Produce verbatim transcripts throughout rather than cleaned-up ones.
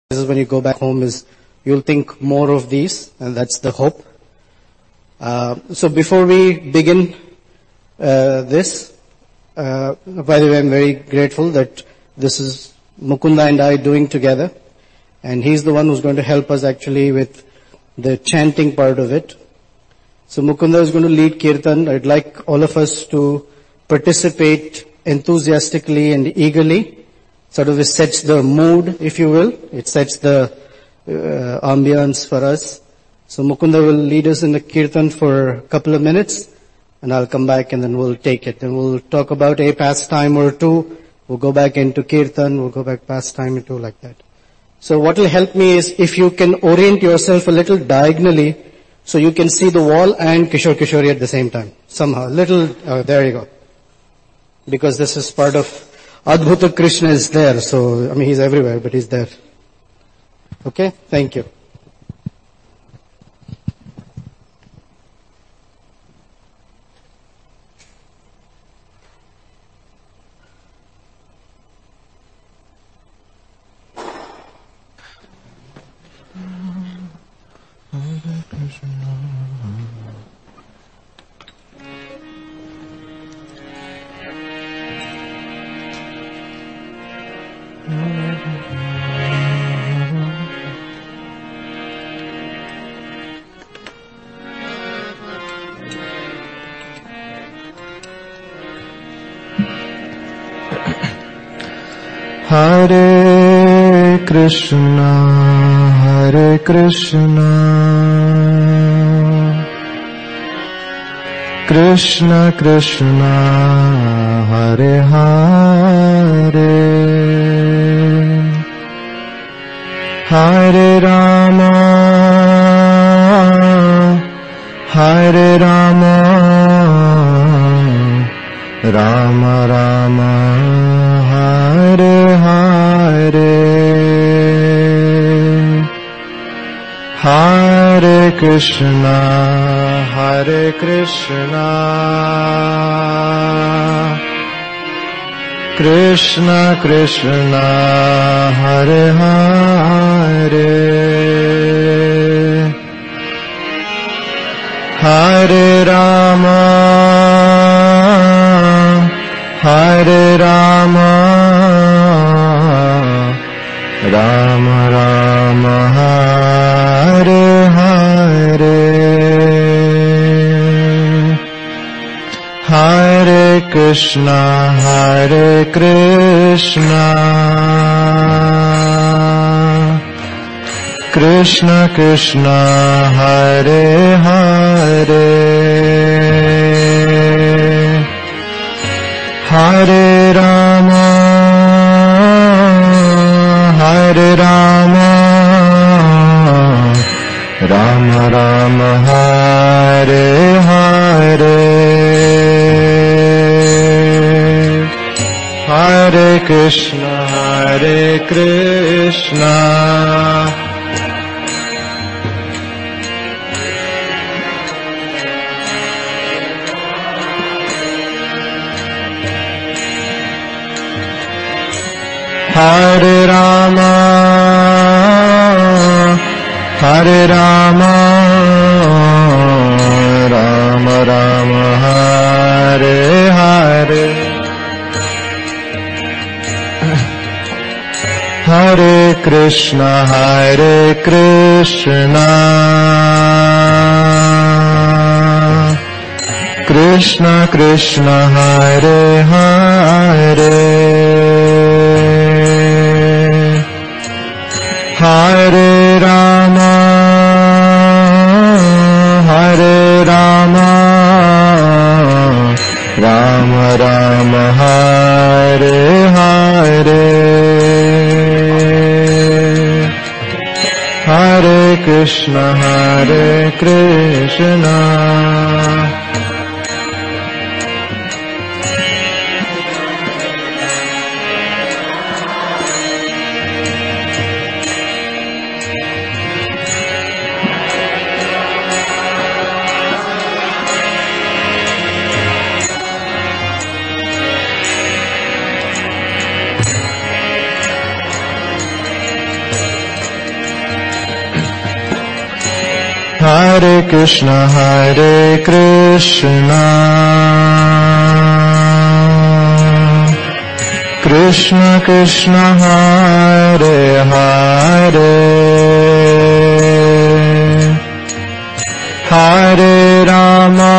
when you go back home is you'll think more of these, and that's the hope. Uh, so before we begin uh, this, uh, by the way, I'm very grateful that this is Mukunda and I doing together, and he's the one who's going to help us actually with the chanting part of it. So Mukunda is going to lead Kirtan. I'd like all of us to participate enthusiastically and eagerly. Sort of it sets the mood, if you will. It sets the uh, ambience for us. So Mukunda will lead us in the Kirtan for a couple of minutes, and I'll come back and then we'll take it. And we'll talk about a pastime or two. We'll go back into Kirtan. We'll go back pastime or two like that. So what will help me is if you can orient yourself a little diagonally so you can see the wall and Kishore Kishori at the same time. Somehow. Little, uh, there you go. Because this is part of Adbhuta Krishna is there, so, I mean, he's everywhere, but he's there. Okay? Thank you. Hare Krishna, Hare Krishna, Krishna Krishna, Hare Hare, Hare Rama, Hare Rama, Rama Rama, Hare Hare, Hare Krishna, Hare Krishna, Krishna Krishna, Hare Hare, Hare Rama, Hare Rama, Rama Rama, Hare Hare, Hare Krishna, Hare Krishna, Krishna Krishna, Hare Hare, Hare Rama, Hare Rama, Rama Rama, Hare Hare, Hare Krishna, Hare Krishna, Hare Rama, Hare Rama, Rama Rama, Hare Hare, Hare Krishna, Hare Krishna, Krishna Krishna, Hare Hare, Hare Rama, Hare Rama, Rama Rama, Hare Hare, Hare Krishna, Hare Krishna, Hare Krishna, Hare Krishna, Krishna Krishna, Hare Hare, Hare Rama,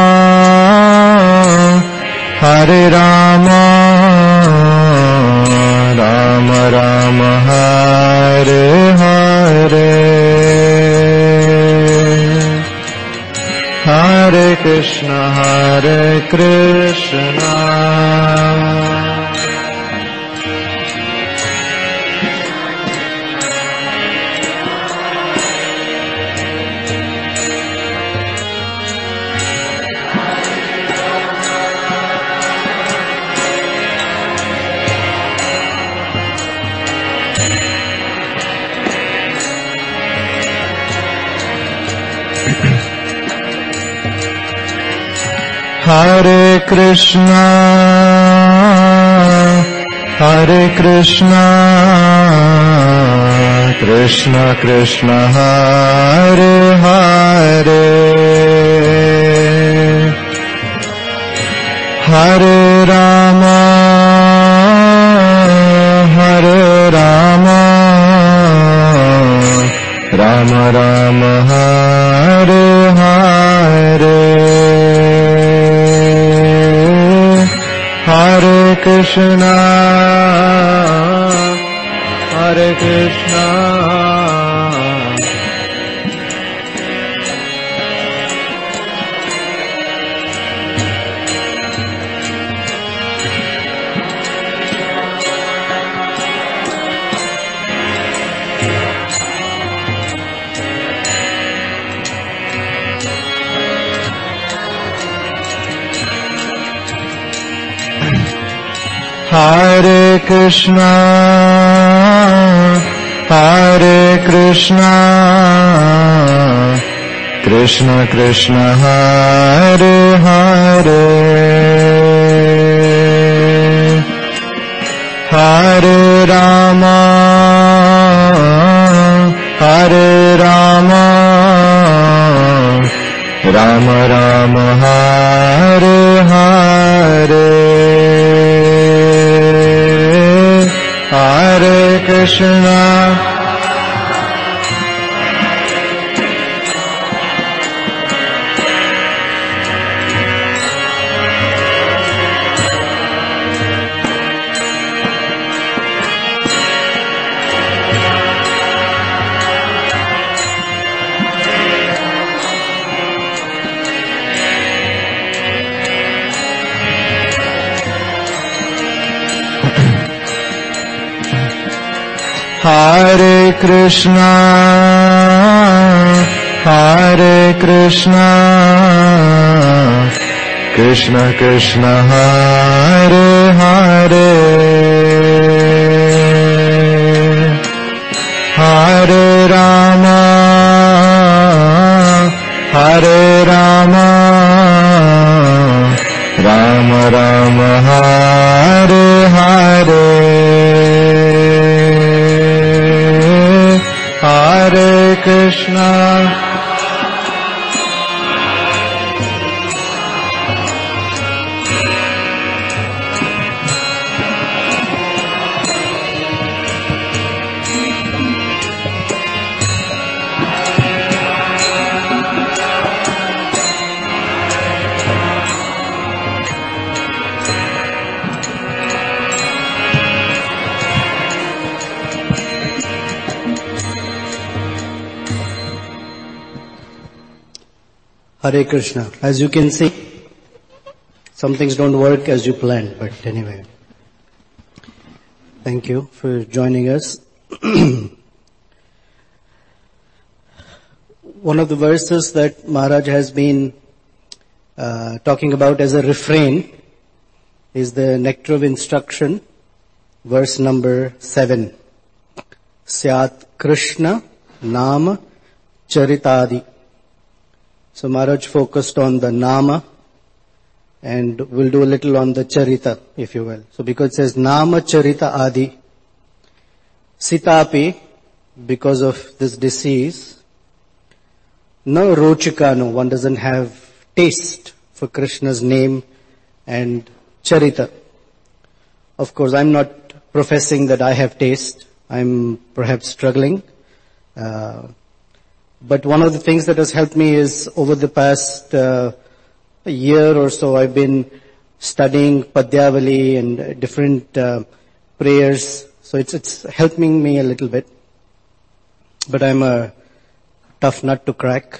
Hare Rama, Rama Rama, Hare Hare, Hare Krishna, Hare Krishna, Hare Krishna, Hare Krishna, Krishna Krishna, Hare Hare, Hare Rama, Hare Rama, Rama Rama, Hare Hare, Hare Krishna, Hare Krishna, Hare Krishna, Hare Krishna, Krishna Krishna, Hare Hare, Hare Rama, Hare Rama, Rama Rama, Hare Hare, Hare Krishna, Hare Krishna, Hare Krishna, Krishna Krishna, Hare Hare, Hare Rama, Hare Rama, Rama Rama, Hare Hare, Hare Krishna, Hare Krishna. As you can see, some things don't work as you planned, but anyway. Thank you for joining us. One of the verses that Maharaj has been uh, talking about as a refrain is the Nectar of Instruction, verse number seven. Syat Krishna Nama Charitadi. So Maharaj focused on the Nama, and we'll do a little on the Charita, if you will. So because it says Nama Charita Adi, Sitapi, because of this disease, no rochika, no, one doesn't have taste for Krishna's name and charita. Of course, I'm not professing that I have taste. I'm perhaps struggling. Uh, but one of the things that has helped me is over the past uh, year or so, I've been studying Padyavali and different uh, prayers. So it's it's helping me a little bit. But I'm a tough nut to crack.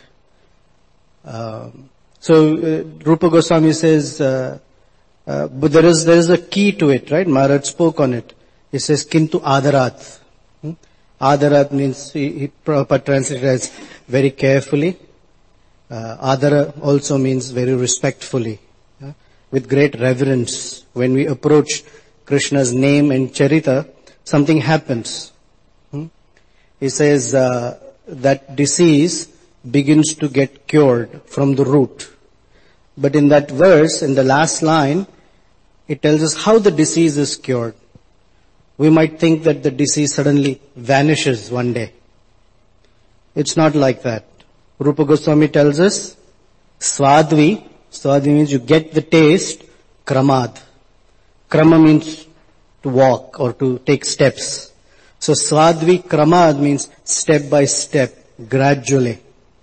Um, so uh, Rupa Goswami says, uh, uh, but there is there is a key to it, right? Maharaj spoke on it. He says, Kintu Adarat. Hmm? Adarat means, he, he Prabhupada translated as very carefully. Uh, Adara also means very respectfully. Yeah? With great reverence. When we approach Krishna's name and charita, something happens. Hmm? He says uh, that disease begins to get cured from the root. But in that verse, in the last line, it tells us how the disease is cured. We might think that the disease suddenly vanishes one day. It's not like that. Rupa Goswami tells us, Swadvi, Swadvi means you get the taste, Kramad. Krama means to walk or to take steps. So Swadvi Kramad means step by step, gradually.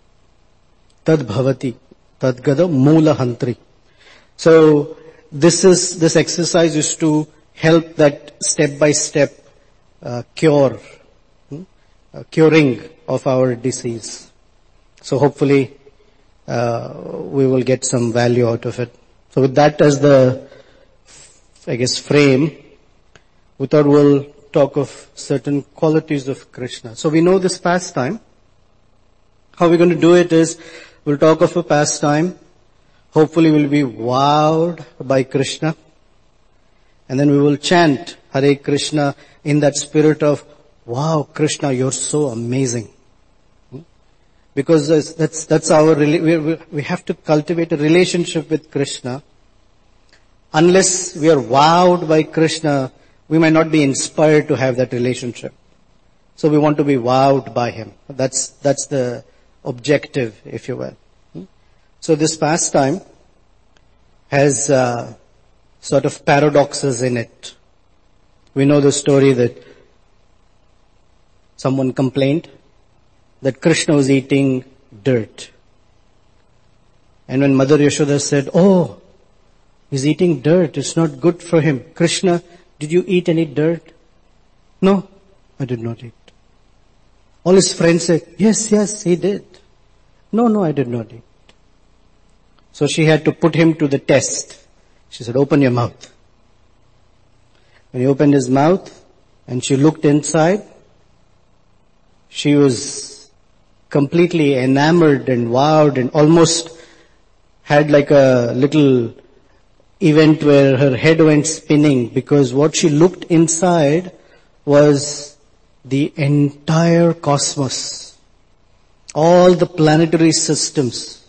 Tad bhavati, tad gada moola hantri. So this is, this exercise is to help that step by step uh, cure, hmm? uh, curing of our disease. So hopefully uh, we will get some value out of it. So with that as the, I guess, frame, we thought we'll talk of certain qualities of Krishna. So we know this pastime. How we're going to do it is, we'll talk of a pastime. Hopefully we'll be wowed by Krishna. And then we will chant Hare Krishna in that spirit of, wow, Krishna, you're so amazing. Because that's, that's our, we, we have to cultivate a relationship with Krishna. Unless we are wowed by Krishna, we might not be inspired to have that relationship. So we want to be wowed by Him. That's, that's the objective, if you will. So this pastime has uh, sort of paradoxes in it. We know the story that someone complained that Krishna was eating dirt. And when Mother Yashoda said, oh, he's eating dirt, it's not good for him. Krishna, did you eat any dirt? No, I did not eat. All his friends said, yes, yes, he did. No, no, I did not eat. So she had to put him to the test. She said, open your mouth. When he opened his mouth and she looked inside, she was completely enamored and wowed and almost had like a little event where her head went spinning, because what she looked inside was the entire cosmos, all the planetary systems.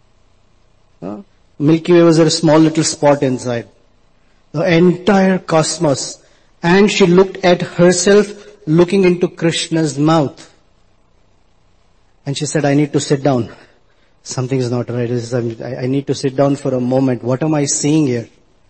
Uh, Milky Way was a small little spot inside. The entire cosmos. And she looked at herself looking into Krishna's mouth. And she said, I need to sit down. Something is not right. I need to sit down for a moment. What am I seeing here?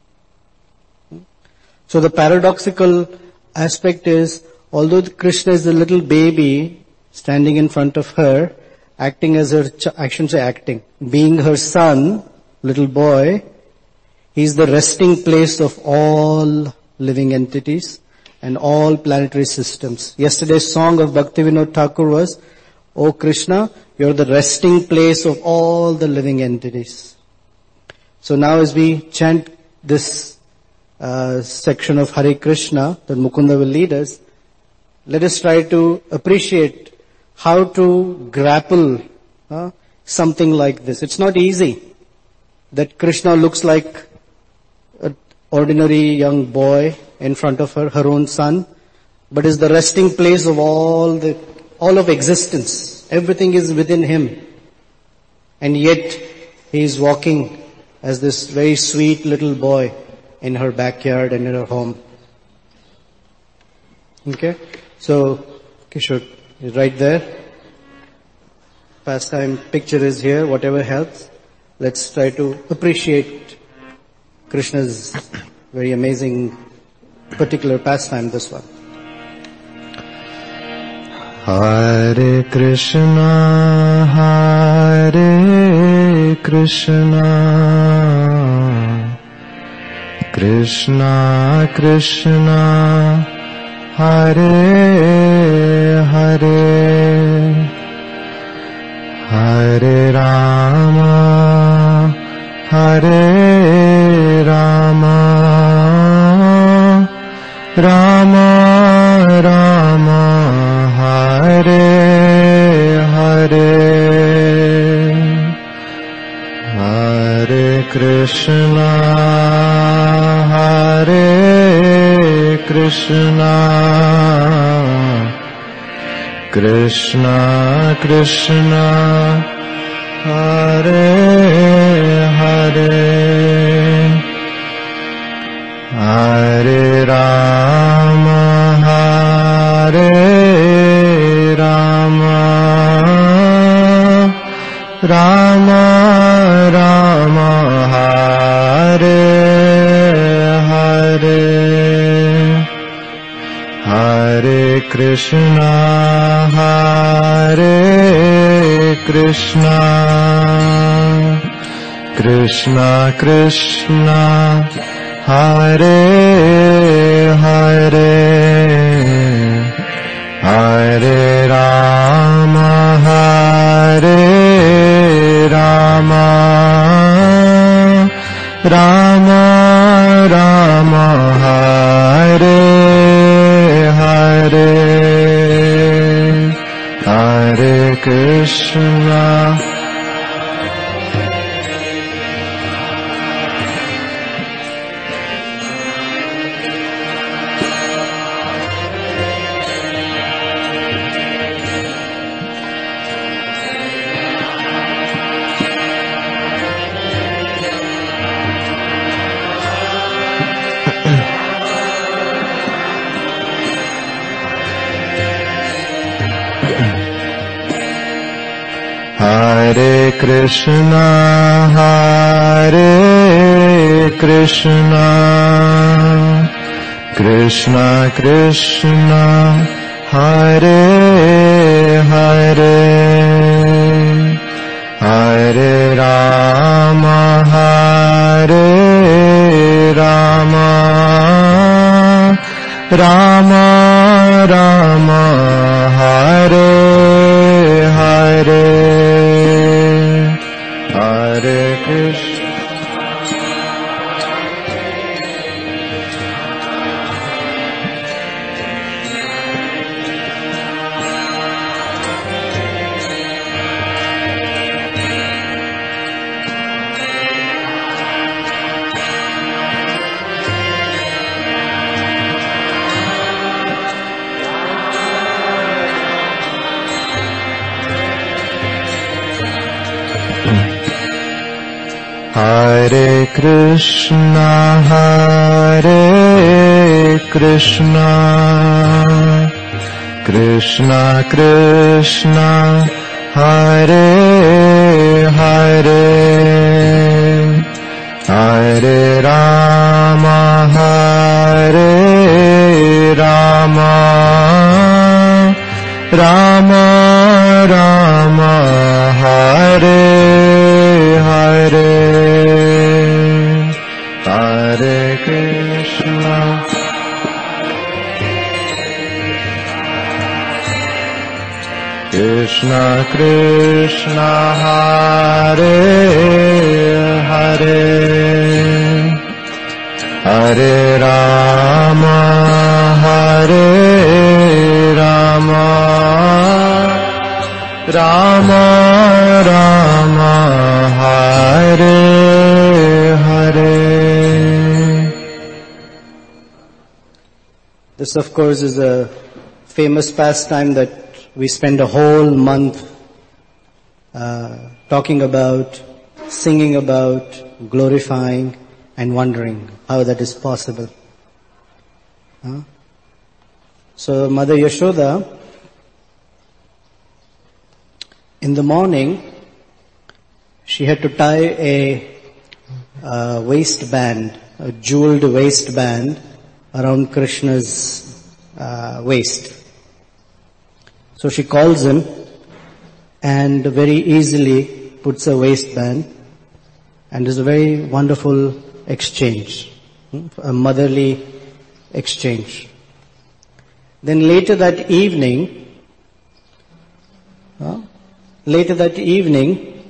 So the paradoxical aspect is, although Krishna is the little baby standing in front of her, acting as her, ch- I shouldn't say acting, being her son, little boy, he's the resting place of all living entities and all planetary systems. Yesterday's song of Bhaktivinoda Thakur was, O Krishna, you're the resting place of all the living entities. So now as we chant this uh, section of Hare Krishna that Mukunda will lead us, let us try to appreciate how to grapple uh, something like this. It's not easy that Krishna looks like an ordinary young boy in front of her, her own son, but is the resting place of all the all of existence. Everything is within him. And yet, he is walking as this very sweet little boy in her backyard and in her home. Okay? So, Kishore is right there. pastime picture is here, whatever helps. Let's try to appreciate Krishna's very amazing particular pastime, this one. Hare Krishna, Hare Krishna, Krishna Krishna, Hare Hare, Hare Rama, Hare Rama, Rama Rama, Hare Hare, Hare Krishna, Hare Krishna, Krishna Krishna, Hare Hare, Hare Rama, Hare Rama, Rama Rama, Hare Hare, Hare Krishna, Hare Krishna, Krishna Krishna, Hare Hare, Hare Rama, Hare Rama, Rama Rama, Hare Hare, Hare Krishna, Hare Krishna, Hare Krishna, Krishna Krishna, Hare Hare, Hare Rama, Hare Rama, Rama Rama, Hare Hare, Hare Krishna, Hare Krishna, Hare Krishna, Krishna Krishna, Hare Hare, Hare Rama, Hare Rama, Rama Rama, Hare Hare, Hare Krishna, Krishna Krishna, Hare Hare, Hare Rama, Hare Rama, Rama Rama, Hare Hare. This, of course, is a famous pastime that we spend a whole month uh, talking about, singing about, glorifying, and wondering how that is possible. Huh? So Mother Yashoda In the morning, she had to tie a uh, waistband, a jeweled waistband around Krishna's uh, waist. So she calls him and very easily puts a waistband, and there's a very wonderful exchange, a motherly exchange. Then later that evening, uh, later that evening,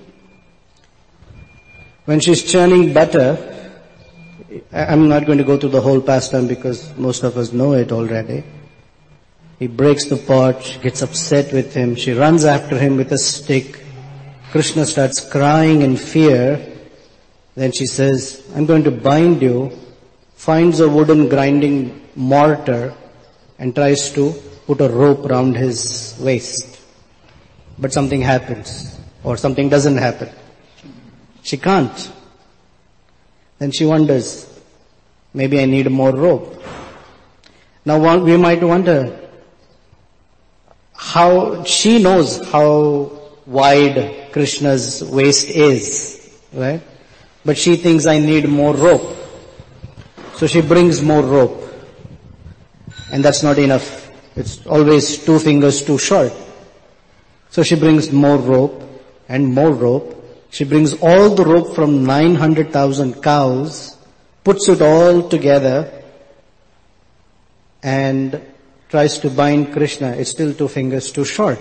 when she's churning butter, I'm not going to go through the whole pastime because most of us know it already. He breaks the pot, she gets upset with him, she runs after him with a stick. Krishna starts crying in fear. Then she says, I'm going to bind you, finds a wooden grinding mortar and tries to put a rope around his waist. But something happens, or something doesn't happen. She can't. Then she wonders, maybe I need more rope. Now we might wonder, how she knows how wide Krishna's waist is, right? But she thinks I need more rope. So she brings more rope. And that's not enough. It's always two fingers too short. So she brings more rope and more rope. She brings all the rope from nine hundred thousand cows, puts it all together, and tries to bind Krishna. It's still two fingers too short.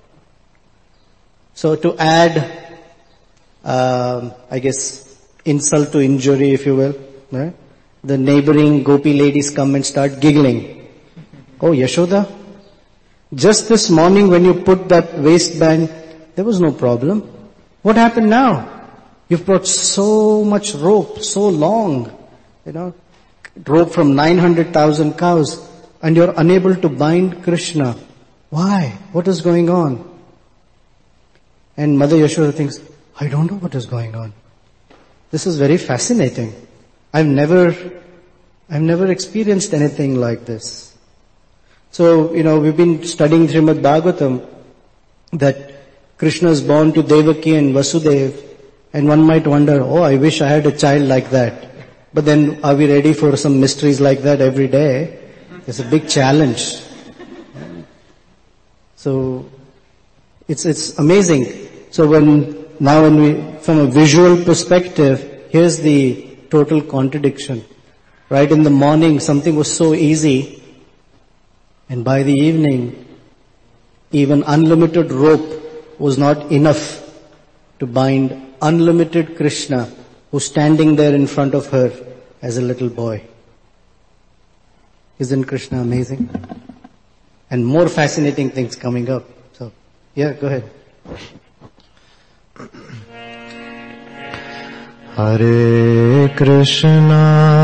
So to add, um, I guess, insult to injury, if you will, right? The neighboring gopi ladies come and start giggling. Oh, Yashoda, just this morning when you put that waistband, there was no problem. What happened now? You've brought so much rope, so long, you know, rope from nine hundred thousand cows, and you're unable to bind Krishna. Why? What is going on? And Mother Yashoda thinks, I don't know what is going on. This is very fascinating. I've never, I've never experienced anything like this. So, you know, we've been studying Srimad Bhagavatam, that Krishna is born to Devaki and Vasudeva, and one might wonder, oh, I wish I had a child like that. But then, are we ready for some mysteries like that every day? It's a big challenge. So, it's, it's amazing. So when, now when we, from a visual perspective, here's the total contradiction. Right in the morning, something was so easy, and by the evening, even unlimited rope was not enough to bind unlimited Krishna, who's standing there in front of her as a little boy. Isn't Krishna amazing? And more fascinating things coming up. So, yeah, go ahead. Hare Krishna,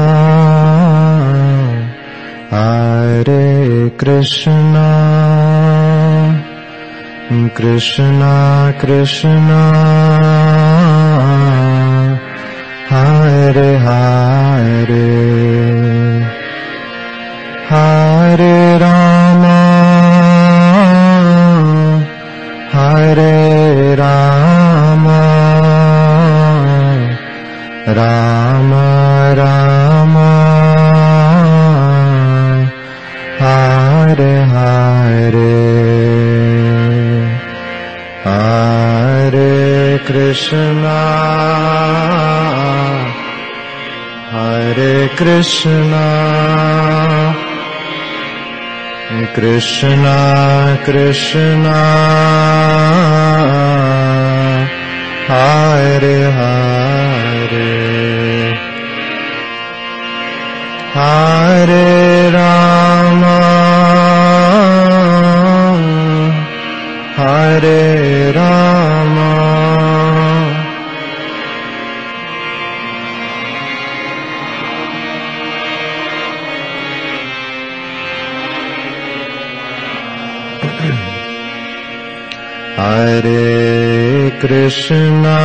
Hare Krishna, Krishna Krishna, Hare Hare, Hare Rama, Hare Rama, Rama Rama, Hare Hare, Hare Krishna, Hare Krishna, Krishna Krishna, Hare Hare, Hare Rama, Hare Rama, Hare Krishna,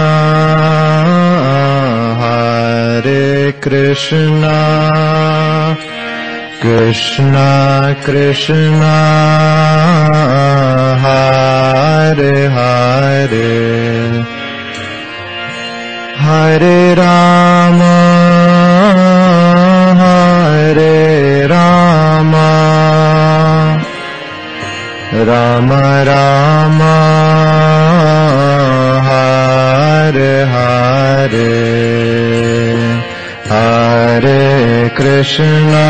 Hare Krishna, Krishna Krishna, Hare Hare, Hare, Hare Rama, Hare Rama, Rama Rama, Hare Hare, Hare Krishna,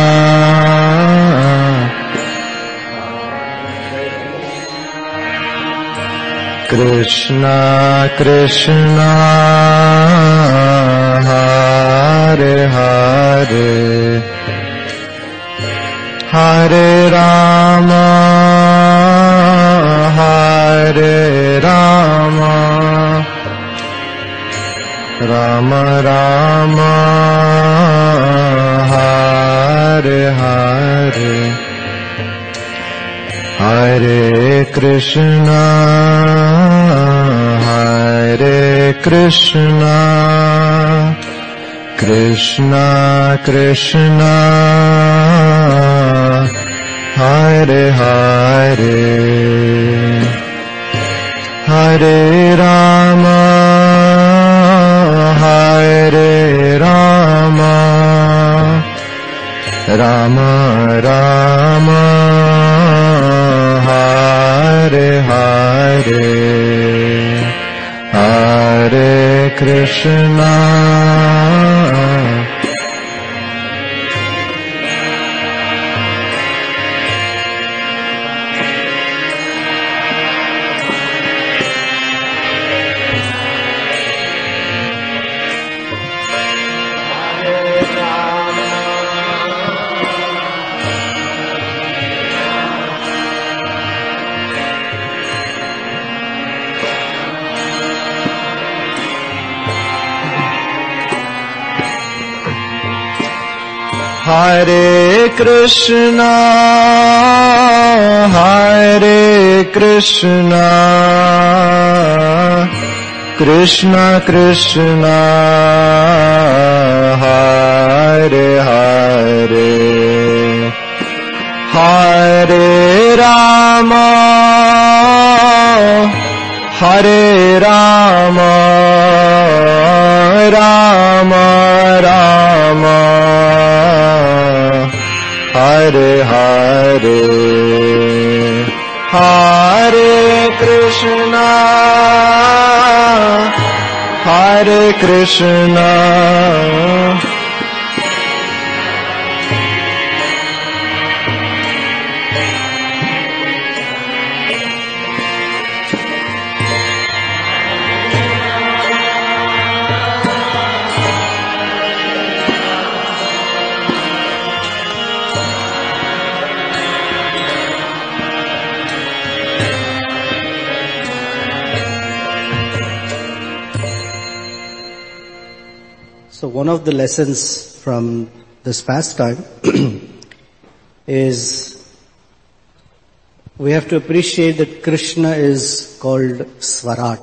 Krishna Krishna, Hare Hare, Hare Rama, Hare Rama, Rama Rama, Hare Hare, Hare Krishna, Hare Krishna, Krishna Krishna, Hare Hare, Hare Rama, Hare Rama, Rama Rama, Hare Hare, Hare Krishna, Hare Krishna, Hare Krishna, Krishna Krishna, Hare Hare, Hare Rama, Hare Rama, Rama Rama, Hare Hare, Hare Krishna, Hare Krishna, So one of the lessons from this pastime is we have to appreciate that Krishna is called Swarat.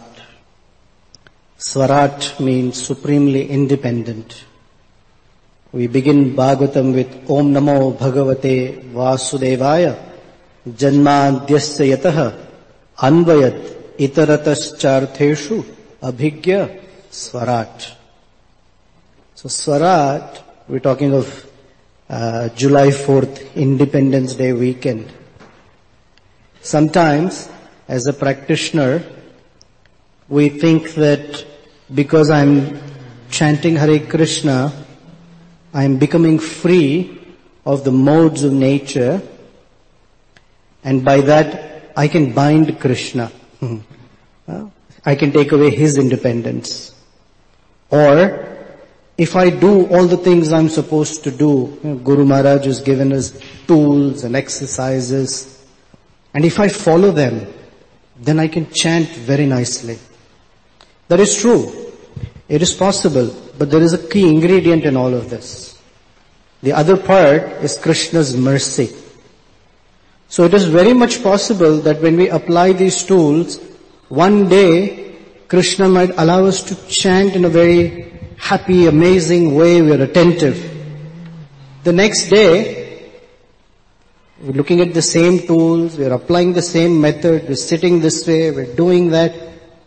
Swarat means supremely independent. We begin Bhagavatam with Om Namo Bhagavate Vasudevaya Janmadhyasya Yataha Anvayat Itarataschartheshu Abhigya Swarat. So Swarat, we're talking of uh, July fourth, Independence Day weekend. Sometimes, as a practitioner, we think that because I'm chanting Hare Krishna, I'm becoming free of the modes of nature, and by that I can bind Krishna. I can take away his independence. Or, if I do all the things I'm supposed to do, you know, Guru Maharaj has given us tools and exercises, and if I follow them, then I can chant very nicely. That is true. It is possible, but there is a key ingredient in all of this. The other part is Krishna's mercy. So it is very much possible that when we apply these tools, one day Krishna might allow us to chant in a very happy, amazing way, we are attentive. The next day, we're looking at the same tools, we're applying the same method, we're sitting this way, we're doing that,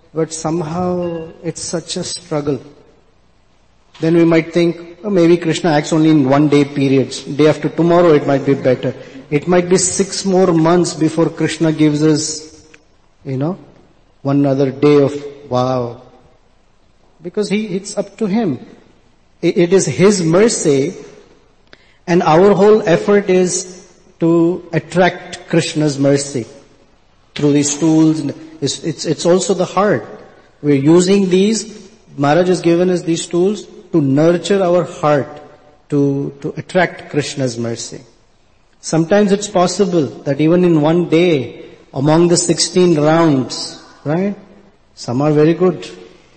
but somehow it's such a struggle. Then we might think, oh, maybe Krishna acts only in one day periods. Day after tomorrow it might be better. It might be six more months before Krishna gives us, you know, one other day of wow. Because he, it's up to him. It, it is his mercy, and our whole effort is to attract Krishna's mercy through these tools. It's, it's, it's also the heart. We're using these, Maharaj has given us these tools to nurture our heart, to, to attract Krishna's mercy. Sometimes it's possible that even in one day, among the sixteen rounds, right, some are very good.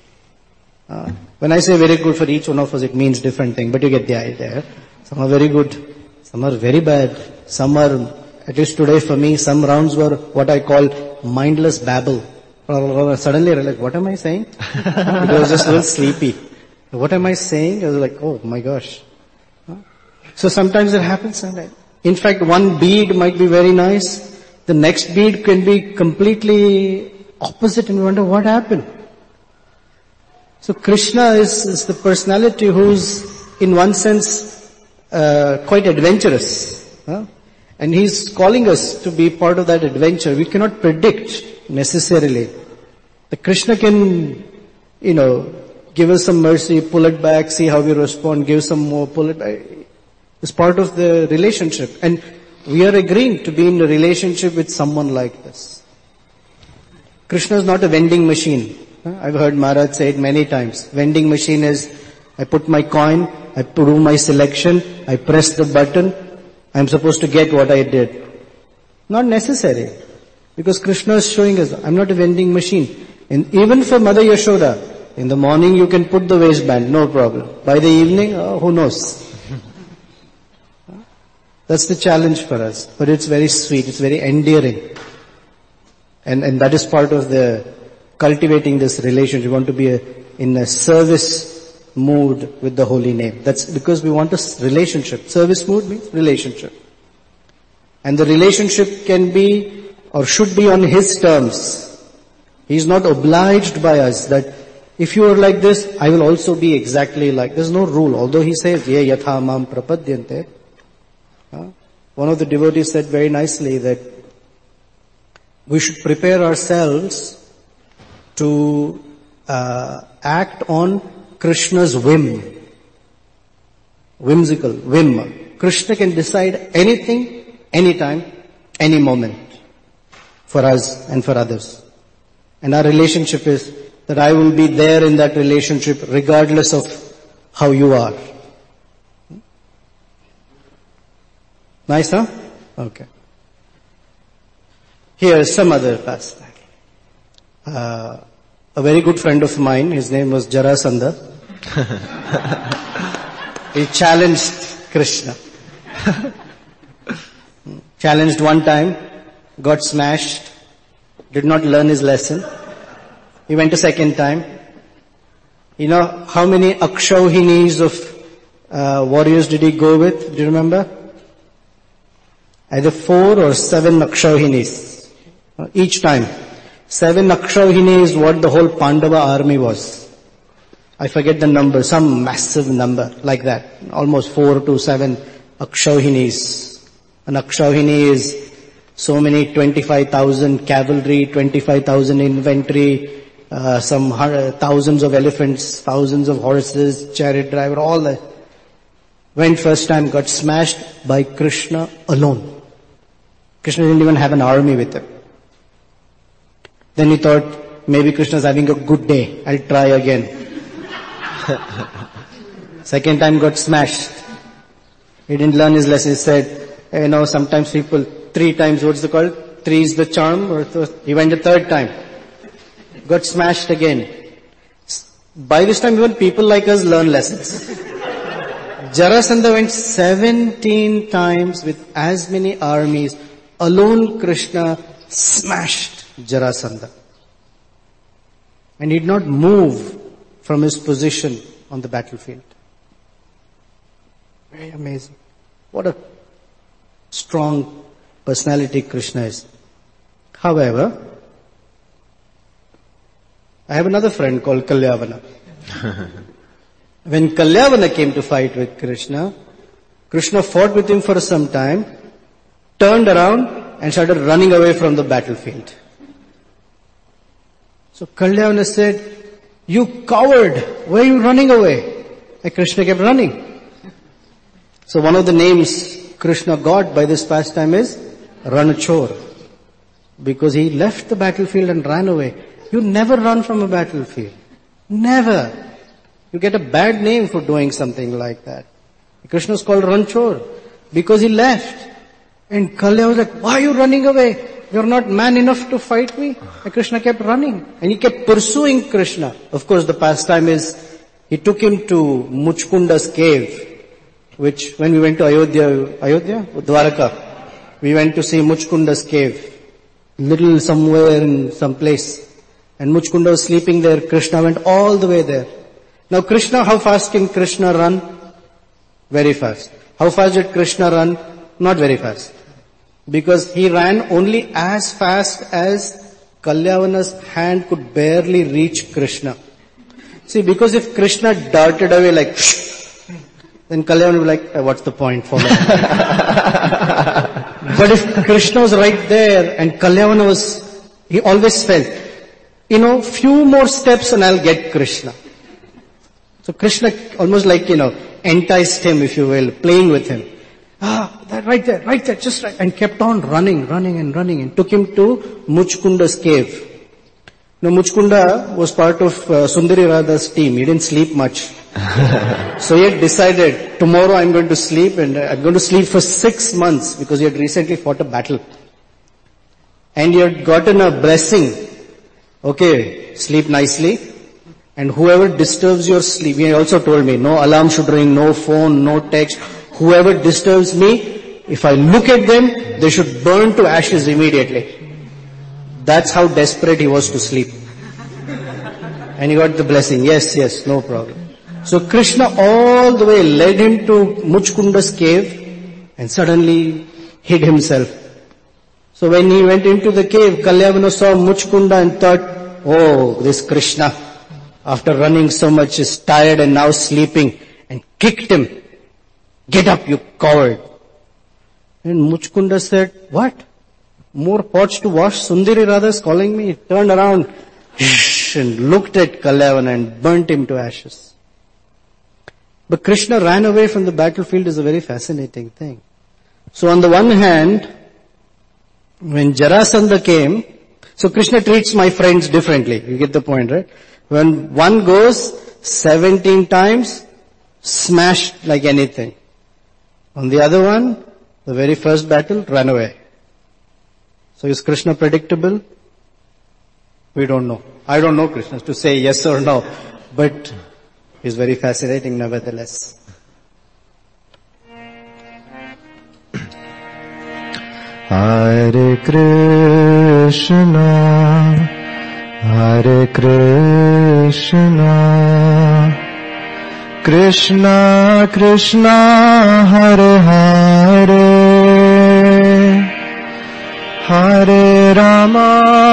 Uh, when I say very good for each one of us, it means different thing, but you get the idea. Some are very good, some are very bad, some are, at least today for me, some rounds were what I call mindless babble. Suddenly I realized, what am I saying? Because I was just a little sleepy. What am I saying? I was like, oh my gosh. So sometimes it happens. In fact, one bead might be very nice. The next bead can be completely opposite, and we wonder what happened. So Krishna is, is the personality who's in one sense uh, quite adventurous. Huh? And he's calling us to be part of that adventure. We cannot predict necessarily. The Krishna can, you know, give us some mercy, pull it back, see how we respond, give some more, pull it back. It's part of the relationship. And we are agreeing to be in a relationship with someone like this. Krishna is not a vending machine. I've heard Maharaj say it many times. Vending machine is, I put my coin, I do my selection, I press the button, I'm supposed to get what I did. Not necessary. Because Krishna is showing us, I'm not a vending machine. And even for Mother Yashoda, in the morning you can put the waistband, no problem. By the evening, oh, who knows? That's the challenge for us. But it's very sweet, it's very endearing. And, and that is part of the cultivating this relationship. We want to be a, in a service mood with the holy name. That's because we want a relationship. Service mood means relationship. And the relationship can be or should be on his terms. He's not obliged by us that if you are like this, I will also be exactly like. There's no rule. Although he says, ye yatha mam prapadyante. Uh, one of the devotees said very nicely that we should prepare ourselves to uh, act on Krishna's whim. Whimsical, whim. Krishna can decide anything, anytime, any moment for us and for others. And our relationship is that I will be there in that relationship regardless of how you are. Nice, huh? Okay. Here is some other pastime. Uh, a very good friend of mine, his name was Jarasandha. He challenged Krishna. Challenged one time, got smashed, did not learn his lesson. He went a second time. You know how many Akshauhinis of uh, warriors did he go with? Do you remember? Either four or seven Akshauhinis. Uh, each time. Seven Akshauhini is what the whole Pandava army was. I forget the number, some massive number like that. Almost four to seven Akshauhinis. An Akshauhini is so many twenty-five thousand cavalry, twenty-five thousand infantry, uh, some hundred, thousands of elephants, thousands of horses, chariot driver, all that. Went first time, got smashed by Krishna alone. Krishna didn't even have an army with him. Then he thought, maybe Krishna's having a good day, I'll try again. Second time got smashed. He didn't learn his lesson. He said, you know, sometimes people, three times, what's it called? Three is the charm. Or th- he went the third time. Got smashed again. By this time, even people like us learn lessons. Jarasandha went seventeen times with as many armies. Alone Krishna smashed Jarasandha. And he did not move from his position on the battlefield. Very amazing. What a strong personality Krishna is. However, I have another friend called Kalyavana. When Kalyavana came to fight with Krishna, Krishna fought with him for some time, turned around and started running away from the battlefield. So Kalyavana said, "You coward, why are you running away?" And Krishna kept running. So one of the names Krishna got by this pastime is Ranachor, because he left the battlefield and ran away. You never run from a battlefield. Never. You get a bad name for doing something like that. Krishna is called Ranachor because he left. And Kalyavana was like, "Why are you running away? You're not man enough to fight me." And Krishna kept running. And he kept pursuing Krishna. Of course, the pastime is, he took him to Muchkunda's cave, which when we went to Ayodhya, Ayodhya? Dwaraka, we went to see Muchkunda's cave. Little somewhere in some place. And Muchkunda was sleeping there. Krishna went all the way there. Now Krishna, how fast can Krishna run? Very fast. How fast did Krishna run? Not very fast. Because he ran only as fast as Kalyavana's hand could barely reach Krishna. See, because if Krishna darted away like, then Kalyavana would be like, "What's the point for me?" But if Krishna was right there and Kalyavana was, he always felt, you know, few more steps and I'll get Krishna. So Krishna almost like, you know, enticed him, if you will, playing with him. Ah, that right there, right there, just right. And kept on running, running and running and took him to Muchkunda's cave. Now Muchkunda was part of uh, Sundari Radha's team. He didn't sleep much. So he had decided, tomorrow I'm going to sleep and I'm going to sleep for six months because he had recently fought a battle. And he had gotten a blessing. Okay, sleep nicely. And whoever disturbs your sleep, he also told me, no alarm should ring, no phone, no text. Whoever disturbs me, if I look at them, they should burn to ashes immediately. That's how desperate he was to sleep. And he got the blessing. Yes, yes, no problem. So Krishna all the way led him to Muchkunda's cave and suddenly hid himself. So when he went into the cave, Kalyavana saw Muchkunda and thought, "Oh, this Krishna, after running so much, is tired and now sleeping," and kicked him. "Get up, you coward." And Muchkunda said, "What? More pots to wash? Sundari Radha is calling me." He turned around and looked at Kalyavana and burnt him to ashes. But Krishna ran away from the battlefield is a very fascinating thing. So on the one hand, when Jarasandha came, so Krishna treats my friends differently. You get the point, right? When one goes seventeen times, smashed like anything. On the other one, the very first battle, ran away. So is Krishna predictable? We don't know. I don't know Krishna to say yes or no. But he's very fascinating nevertheless. Hare Krishna, Hare Krishna, Krishna Krishna, Hare Hare, Hare Rama,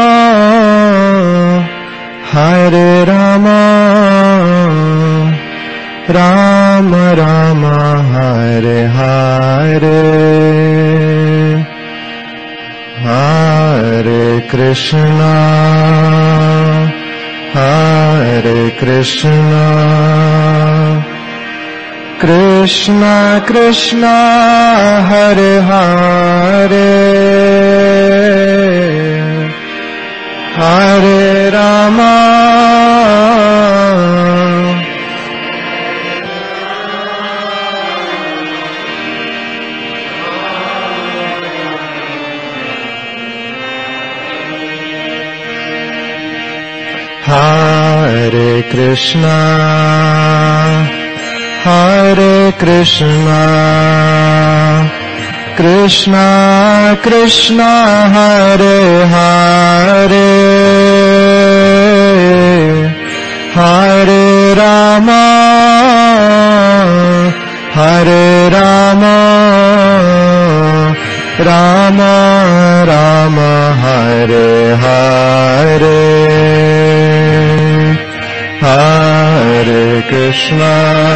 Hare Rama, Rama Rama, Hare Hare. Hare Krishna, Hare Krishna, Krishna Krishna, Hare Hare, Hare Rama, Hare Krishna, Hare Krishna, Krishna Krishna, Hare Hare, Hare Rama, Hare Rama, Rama Rama, Hare Hare. Hare Krishna,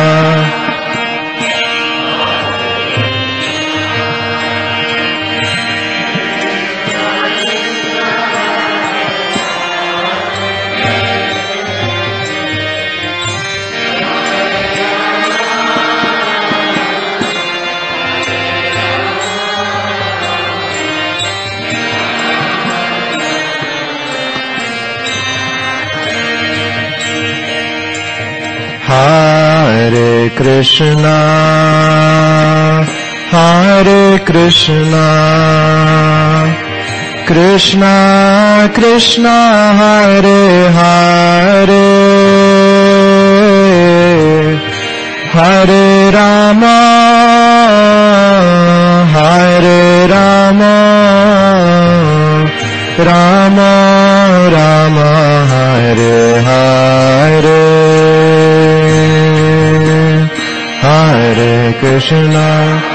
Hare Krishna, Hare Krishna, Krishna Krishna, Hare Hare, Hare Rama, Hare Rama, Rama Rama, Hare Hare, Hare Krishna.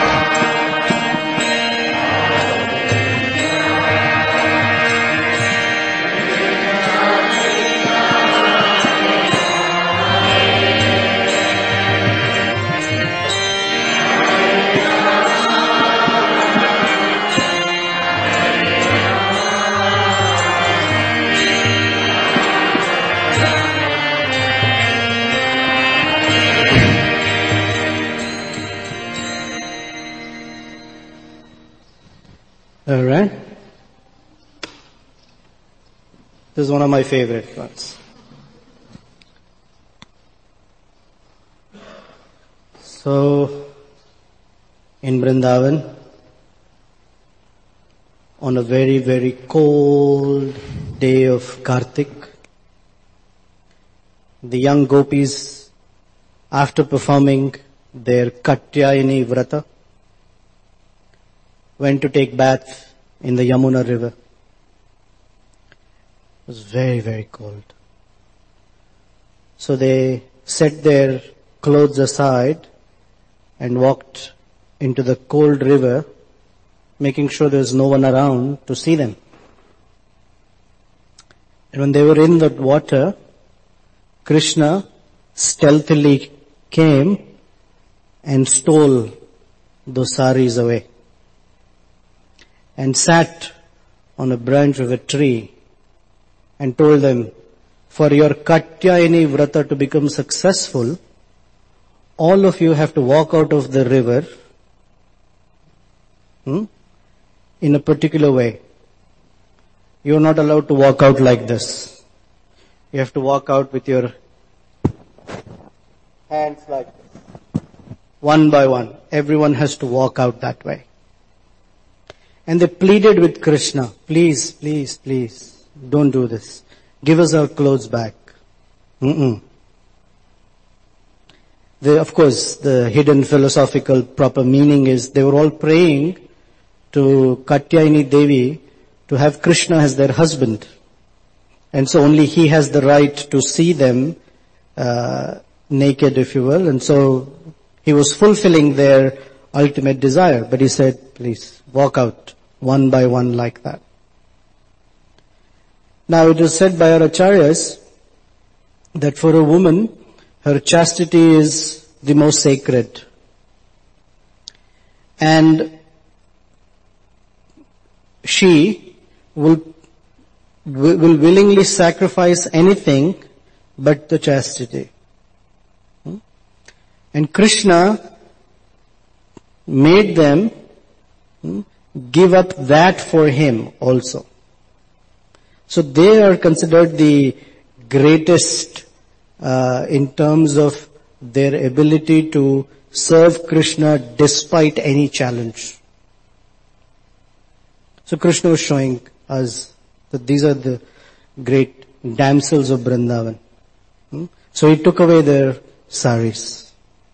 All right. This is one of my favorite ones. So, in Vrindavan, on a very, very cold day of Kartik, the young gopis, after performing their Katyayani Vrata, went to take bath in the Yamuna river. It was very, very cold. So they set their clothes aside and walked into the cold river, making sure there was no one around to see them. And when they were in the water, Krishna stealthily came and stole those saris away, and sat on a branch of a tree and told them, for your Katyayani Vrata to become successful, all of you have to walk out of the river hmm, in a particular way. You are not allowed to walk out like this. You have to walk out with your hands like this. One by one. Everyone has to walk out that way. And they pleaded with Krishna, please, please, please, don't do this. Give us our clothes back. Mm-mm. The, of course, the hidden philosophical proper meaning is they were all praying to Katyayani Devi to have Krishna as their husband. And so only he has the right to see them uh, naked, if you will. And so he was fulfilling their ultimate desire. But he said, please, walk out. One by one like that. Now it is said by our acharyas that for a woman, her chastity is the most sacred. And she will, will willingly sacrifice anything but the chastity. And Krishna made them give up that for him also. So they are considered the greatest uh, in terms of their ability to serve Krishna despite any challenge. So Krishna was showing us that these are the great damsels of Vrindavan. Hmm? So he took away their saris.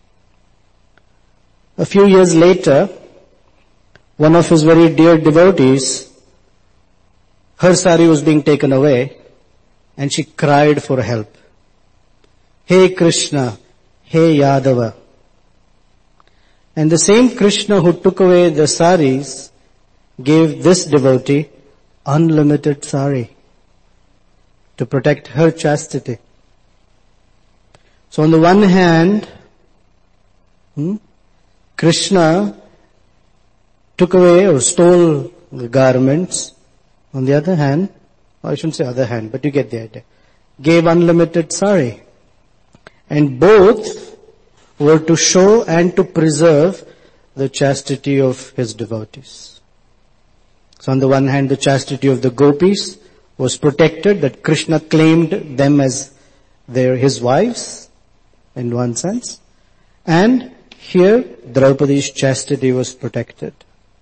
A few years later, one of his very dear devotees, her sari was being taken away and she cried for help. Hey Krishna, hey Yadava. And the same Krishna who took away the saris gave this devotee unlimited sari to protect her chastity. So on the one hand, hmm, Krishna took away or stole the garments. On the other hand, or I shouldn't say other hand, but you get the idea, gave unlimited sari. And both were to show and to preserve the chastity of his devotees. So on the one hand, the chastity of the gopis was protected, that Krishna claimed them as their his wives, in one sense. And here, Draupadi's chastity was protected.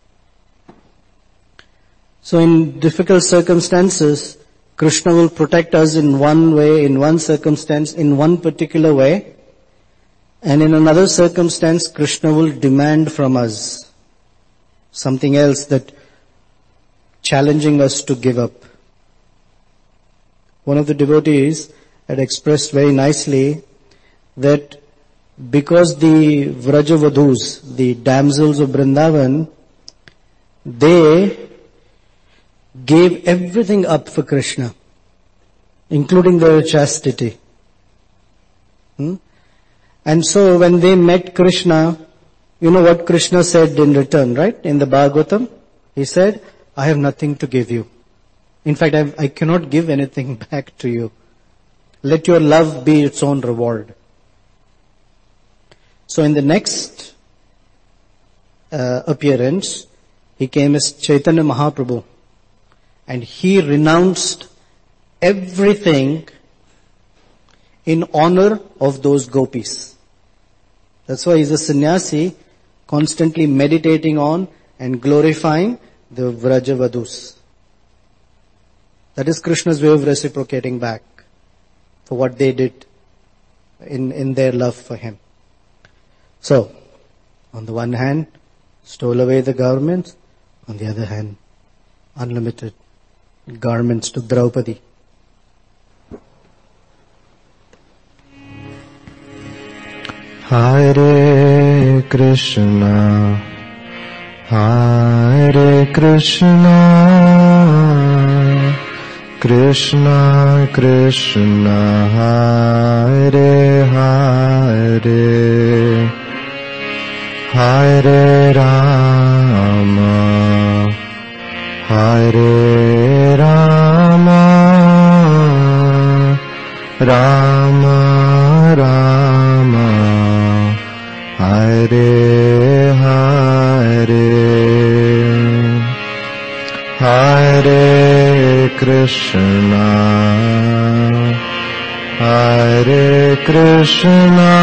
So in difficult circumstances, Krishna will protect us in one way, in one circumstance, in one particular way. And in another circumstance, Krishna will demand from us something else, that challenging us to give up. One of the devotees had expressed very nicely that because the Vrajavadhus, the damsels of Vrindavan, they gave everything up for Krishna, including their chastity. Hmm? And so when they met Krishna, you know what Krishna said in return, right? In the Bhagavatam, he said, I have nothing to give you. In fact, I, I cannot give anything back to you. Let your love be its own reward. So in the next uh, appearance, he came as Chaitanya Mahaprabhu. And he renounced everything in honor of those gopis. That's why he's a sannyasi, constantly meditating on and glorifying the Vrajavadhus. That is Krishna's way of reciprocating back for what they did in, in their love for him. So, on the one hand, stole away the garments. On the other hand, unlimited garments to Draupadi. Hare Krishna, Hare Krishna, Krishna Krishna, Hare Hare, Hare Rama, Hare Rama, Rama Rama, Hare Hare, Hare Krishna, Hare Krishna,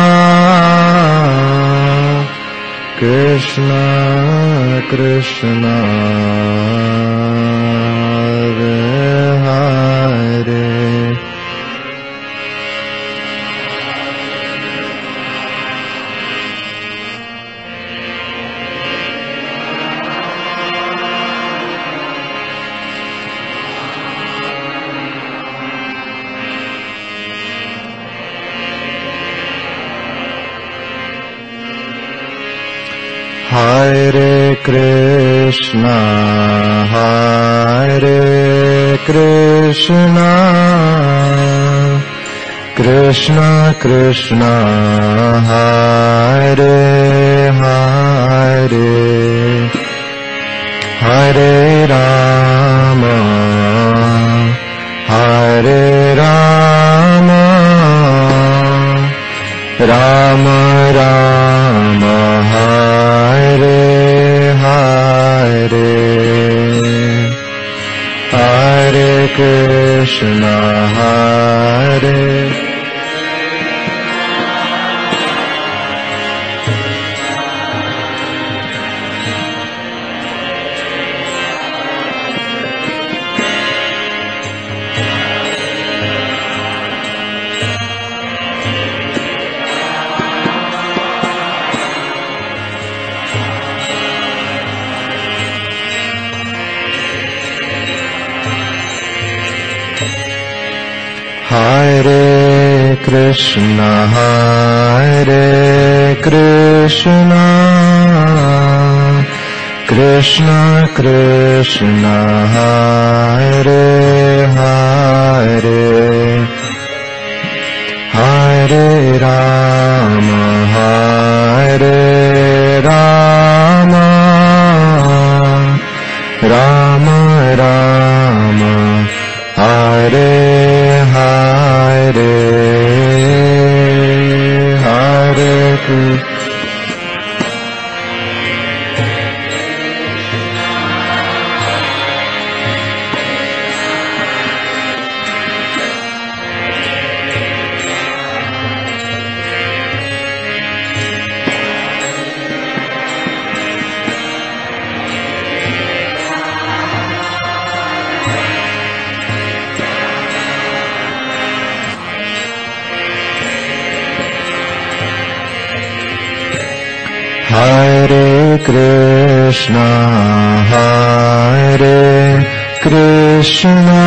Krishna Krishna, Hare Hare. Hare Krishna, Hare Krishna, Krishna Krishna, Hare Hare, Hare Rama, Hare Rama, Rama Rama, Hare Hare, Hare Krishna, Hare Hare Krishna, Hare Krishna, Krishna Krishna, Hare Hare, Hare Hare Rama, Hare Rama, Rama Rama, Hare Hare, Hare Krishna. Hare Krishna, Hare Krishna,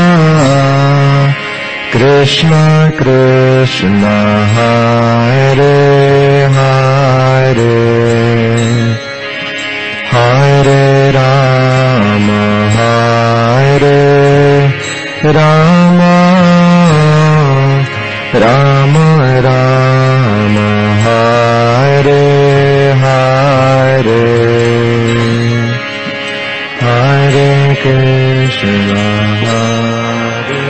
Krishna Krishna, Hare Hare, Hare Rama, Hare Rama, Rama Rama, Hare Hare, Hare Krishna, Hare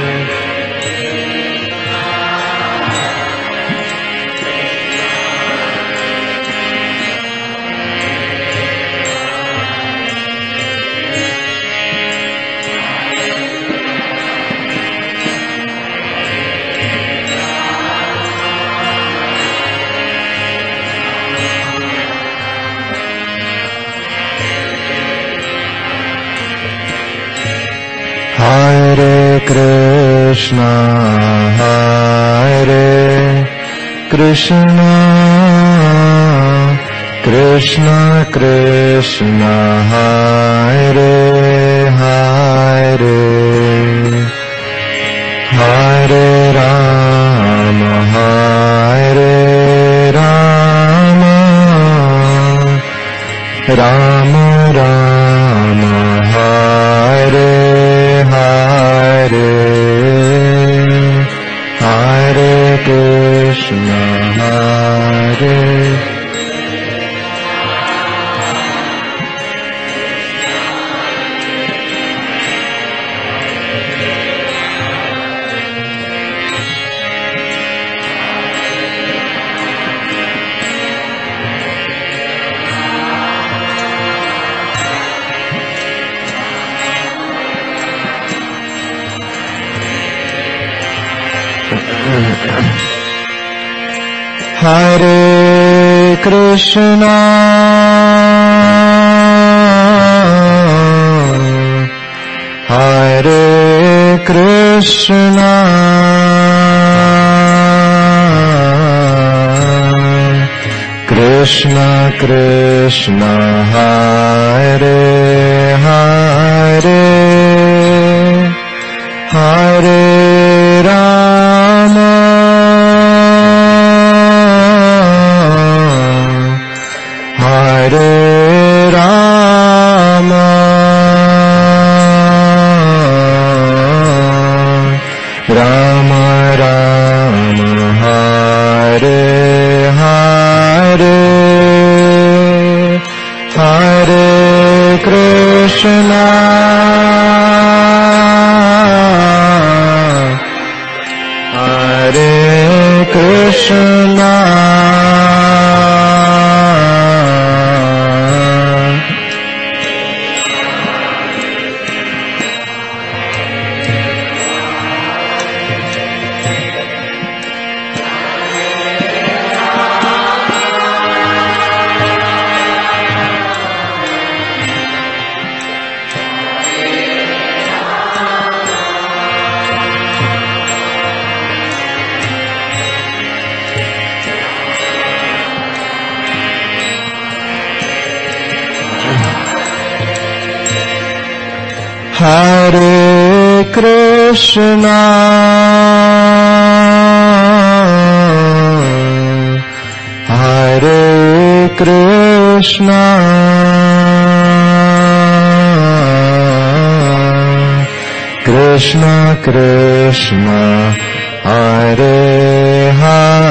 Hare Krishna, Hare Krishna, Krishna Krishna, Hare Hare, Hare Rama, Hare Rama, Rama Rama, Hare Hare, Hare Krishna, Hare Hare Krishna, Hare Krishna, Krishna Krishna, Hare Hare, Hare Rama, Hare Rama, Rama Rama, Hare Hare, Hare Krishna, Hare Krishna, Hare Krishna, Hare Krishna, Krishna Krishna, Hare Hare,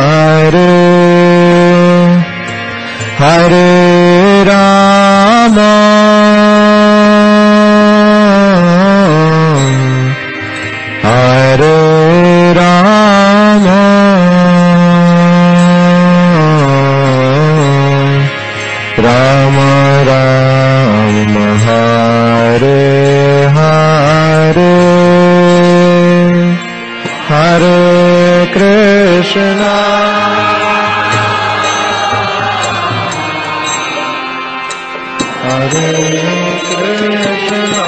Hare Krishna, Hare Krishna,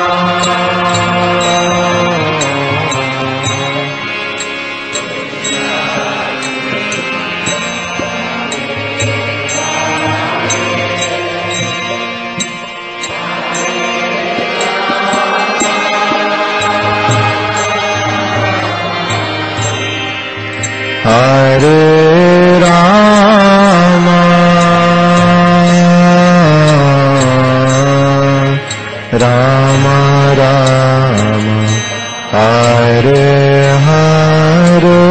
Hare Rama, Rama Rama, Hare Hare.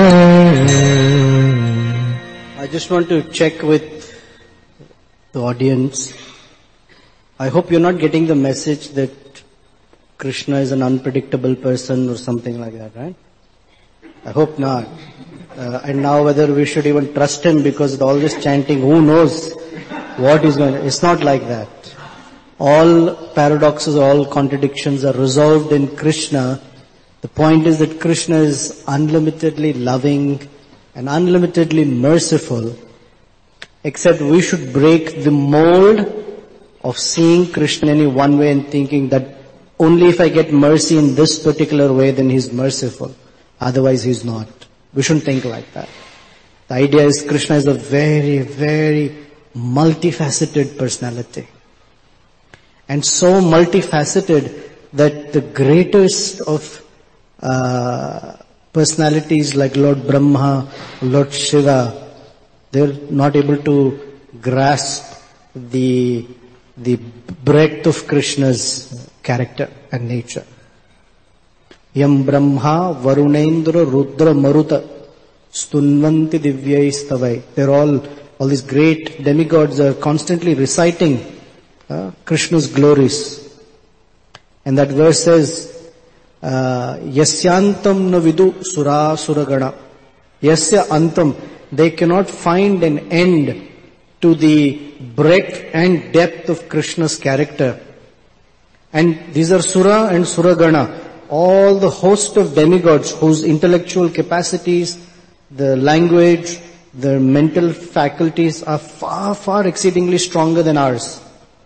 I just want to check with the audience. I hope you're not getting the message that Krishna is an unpredictable person or something like that, right? I hope not. Uh, and now whether we should even trust him because all this chanting, who knows what is going to, it's not like that. All paradoxes, all contradictions are resolved in Krishna. The point is that Krishna is unlimitedly loving and unlimitedly merciful, except we should break the mold of seeing Krishna in any one way and thinking that only if I get mercy in this particular way then he's merciful. Otherwise he's not. We shouldn't think like that. The idea is Krishna is a very, very multifaceted personality. And so multifaceted that the greatest of uh, personalities like Lord Brahma, Lord Shiva, they're not able to grasp the, the breadth of Krishna's character and nature. Yam Brahma, Varunendra, Rudra, Maruta, Stunvanti Divyaistavai. They're all, all these great demigods are constantly reciting uh, Krishna's glories. And that verse says, uh, Yasyantam na vidu sura suragana. Yasya antam. They cannot find an end to the breadth and depth of Krishna's character. And these are Sura and Suragana. All the host of demigods whose intellectual capacities, the language, their mental faculties are far, far exceedingly stronger than ours.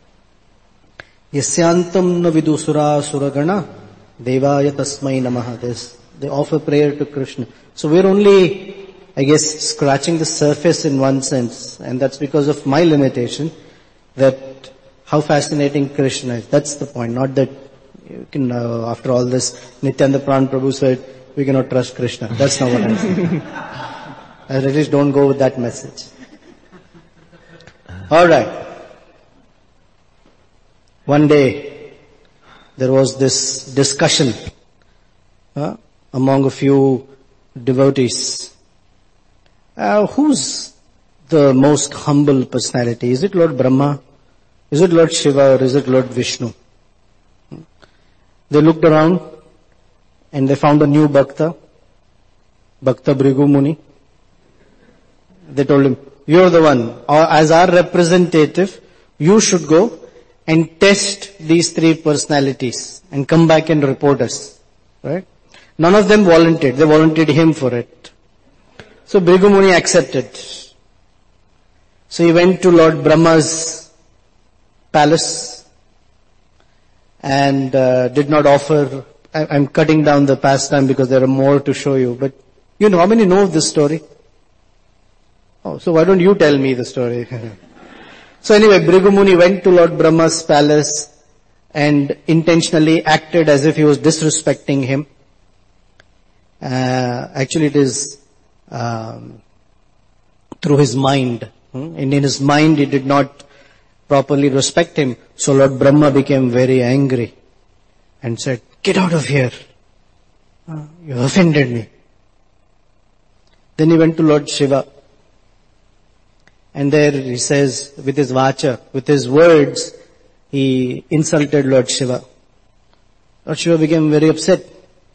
Yasyantam na vidusura suragana devaya tasmai namaha. This, they offer prayer to Krishna. So we're only, I guess, scratching the surface in one sense, and that's because of my limitation, that how fascinating Krishna is. That's the point, not that you can, uh, after all this, Nityananda Pran Prabhu said, we cannot trust Krishna. That's not what I'm saying. At least don't go with that message. Alright. One day, there was this discussion uh, among a few devotees. Uh, who's the most humble personality? Is it Lord Brahma? Is it Lord Shiva? Or is it Lord Vishnu? They looked around and they found a new Bhakta, Bhakta Bhrigu Muni. They told him, you're the one. As our representative, you should go and test these three personalities and come back and report us. Right? None of them volunteered. They volunteered him for it. So Bhrigu Muni accepted. So he went to Lord Brahma's palace and uh, did not offer. I, I'm cutting down the pastime because there are more to show you. But you know, how many know of this story? Oh, so why don't you tell me the story? So anyway, Bhrigu Muni went to Lord Brahma's palace and intentionally acted as if he was disrespecting him. Uh, actually it is um, through his mind. Hmm? And in his mind he did not properly respect him. So Lord Brahma became very angry and said, get out of here. Uh, you offended me. Then he went to Lord Shiva. And there he says, with his vacha, with his words, he insulted Lord Shiva. Lord Shiva became very upset.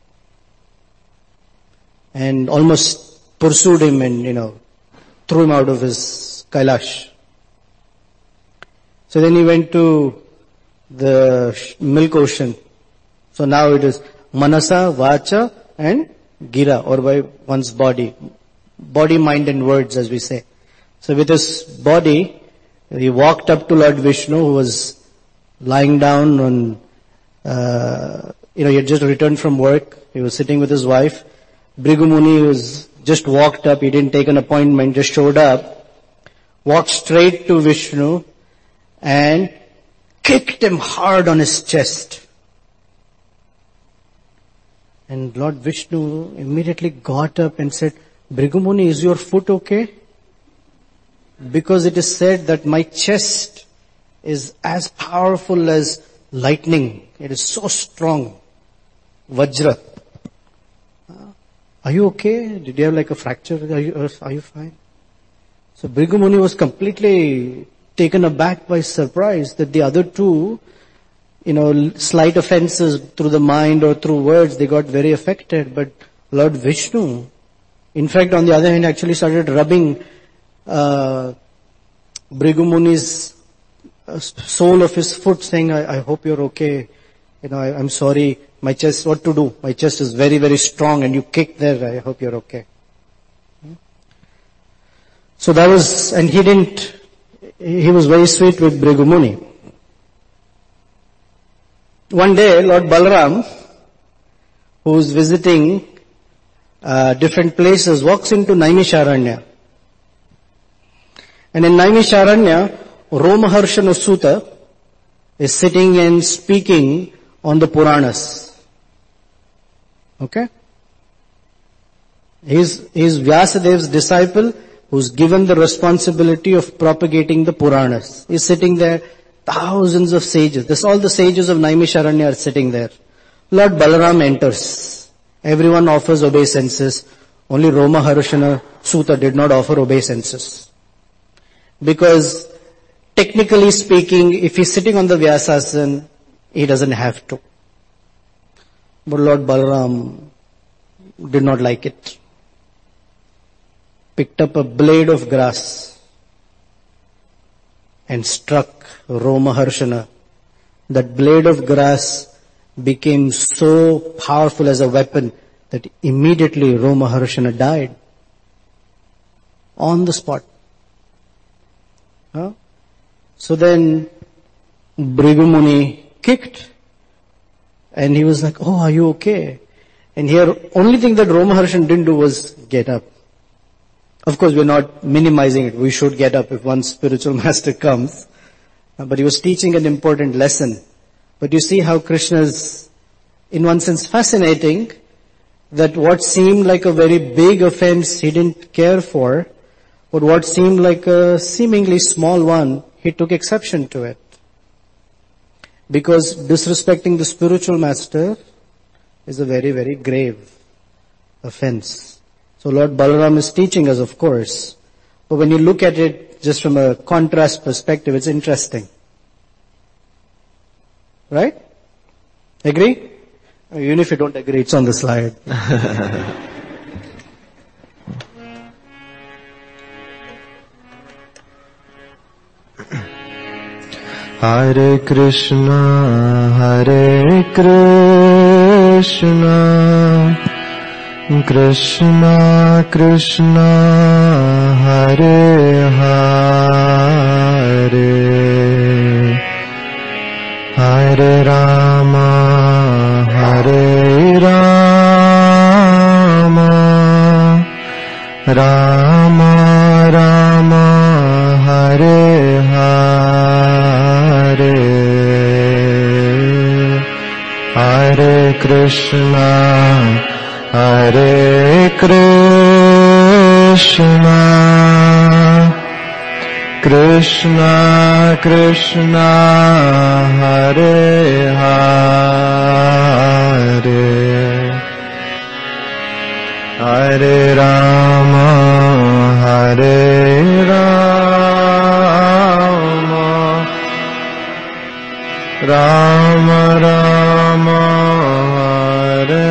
And almost pursued him and, you know, threw him out of his Kailash. So then he went to the milk ocean. So now it is Manasa, Vacha and gira, or by one's body. Body, mind and words, as we say. So with his body, he walked up to Lord Vishnu, who was lying down on, uh, you know, he had just returned from work. He was sitting with his wife. Bhrigu Muni was just walked up. He didn't take an appointment, just showed up, walked straight to Vishnu and kicked him hard on his chest. And Lord Vishnu immediately got up and said, Bhrigu Muni, is your foot okay? Because it is said that my chest is as powerful as lightning. It is so strong. Vajra. Are you okay? Did you have like a fracture? Are you, are you fine? So Bhrigu Muni was completely taken aback by surprise that the other two, you know, slight offenses through the mind or through words, they got very affected. But Lord Vishnu, in fact, on the other hand, actually started rubbing uh, Bhrigu Muni's uh, sole of his foot, saying, I, I hope you're okay. You know, I, I'm sorry, my chest, what to do? My chest is very, very strong and you kicked there, I hope you're okay. So that was, and he didn't, he was very sweet with Bhrigu Muni. One day, Lord Balaram, who was visiting uh, different places, walks into Naimisharanya. And in Naimisharanya, Romaharshana Sutta is sitting and speaking on the Puranas. Okay? He's, he's Vyasadev's disciple who's given the responsibility of propagating the Puranas. He's sitting there, thousands of sages. This all the sages of Naimisharanya are sitting there. Lord Balaram enters. Everyone offers obeisances. Only Romaharshana Sutta did not offer obeisances. Because technically speaking, if he's sitting on the Vyasasana, he doesn't have to. But Lord Balaram did not like it. Picked up a blade of grass and struck Romaharshana. That blade of grass became so powerful as a weapon that immediately Romaharshana died. On the spot. Huh? So then Bhrigu Muni kicked and he was like, oh, are you okay? And here, only thing that Romaharshana didn't do was get up. Of course, we're not minimizing it. We should get up if one spiritual master comes. But he was teaching an important lesson. But you see how Krishna is, in one sense, fascinating, that what seemed like a very big offense he didn't care for, but what seemed like a seemingly small one, he took exception to it. Because disrespecting the spiritual master is a very, very grave offense. So Lord Balaram is teaching us, of course. But when you look at it just from a contrast perspective, it's interesting. Right? Agree? Even if you don't agree, it's on the slide. Hare Krishna, Hare Krishna, Krishna Krishna, Hare Hare, Hare Rama, Hare Rama, Rama Rama, Hare Hare, Hare Krishna, Hare Krishna, Krishna Krishna, Hare Hare, Hare Rama, Hare Rama, Rama Rama, Hare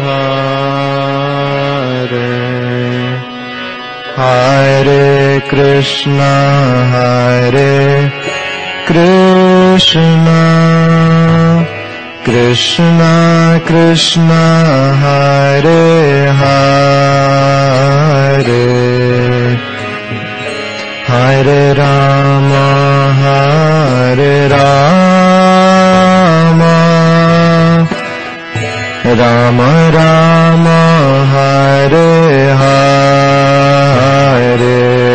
Hare Krishna, Hare Krishna, Krishna Krishna Hare Hare Hare Rama Hare Rama Rama Rama Hare Hare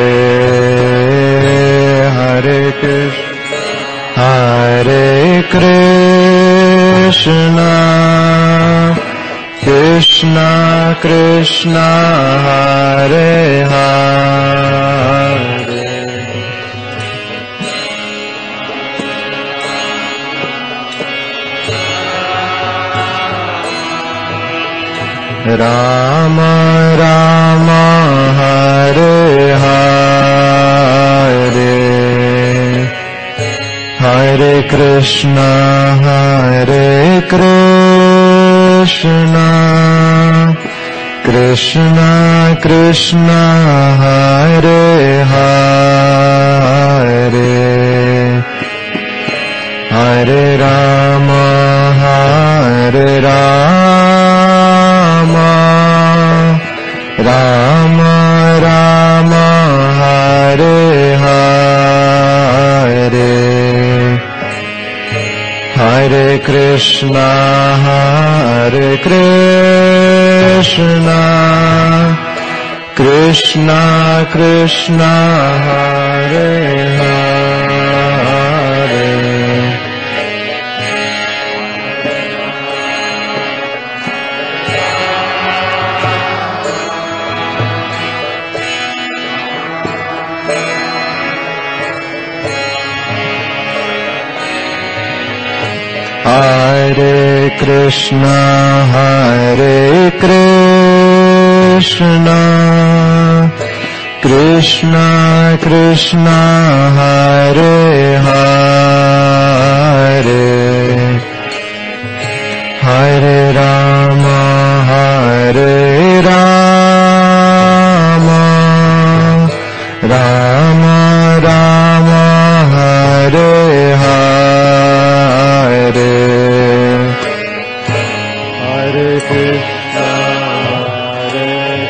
Hare Krishna Hare Krishna Krishna Krishna Hare Hare Rama Rama Hare Hare Hare Krishna Hare Krishna Krishna Krishna Hare Hare Hare Rama Hare Rama Rama Rama Hare Hare Hare Krishna Hare Krishna Krishna Krishna Hare Hare Hare Krishna Hare Krishna Krishna Krishna Hare Hare Hare Rama Hare Rama Rama Rama Hare Hare Hare Krishna Hare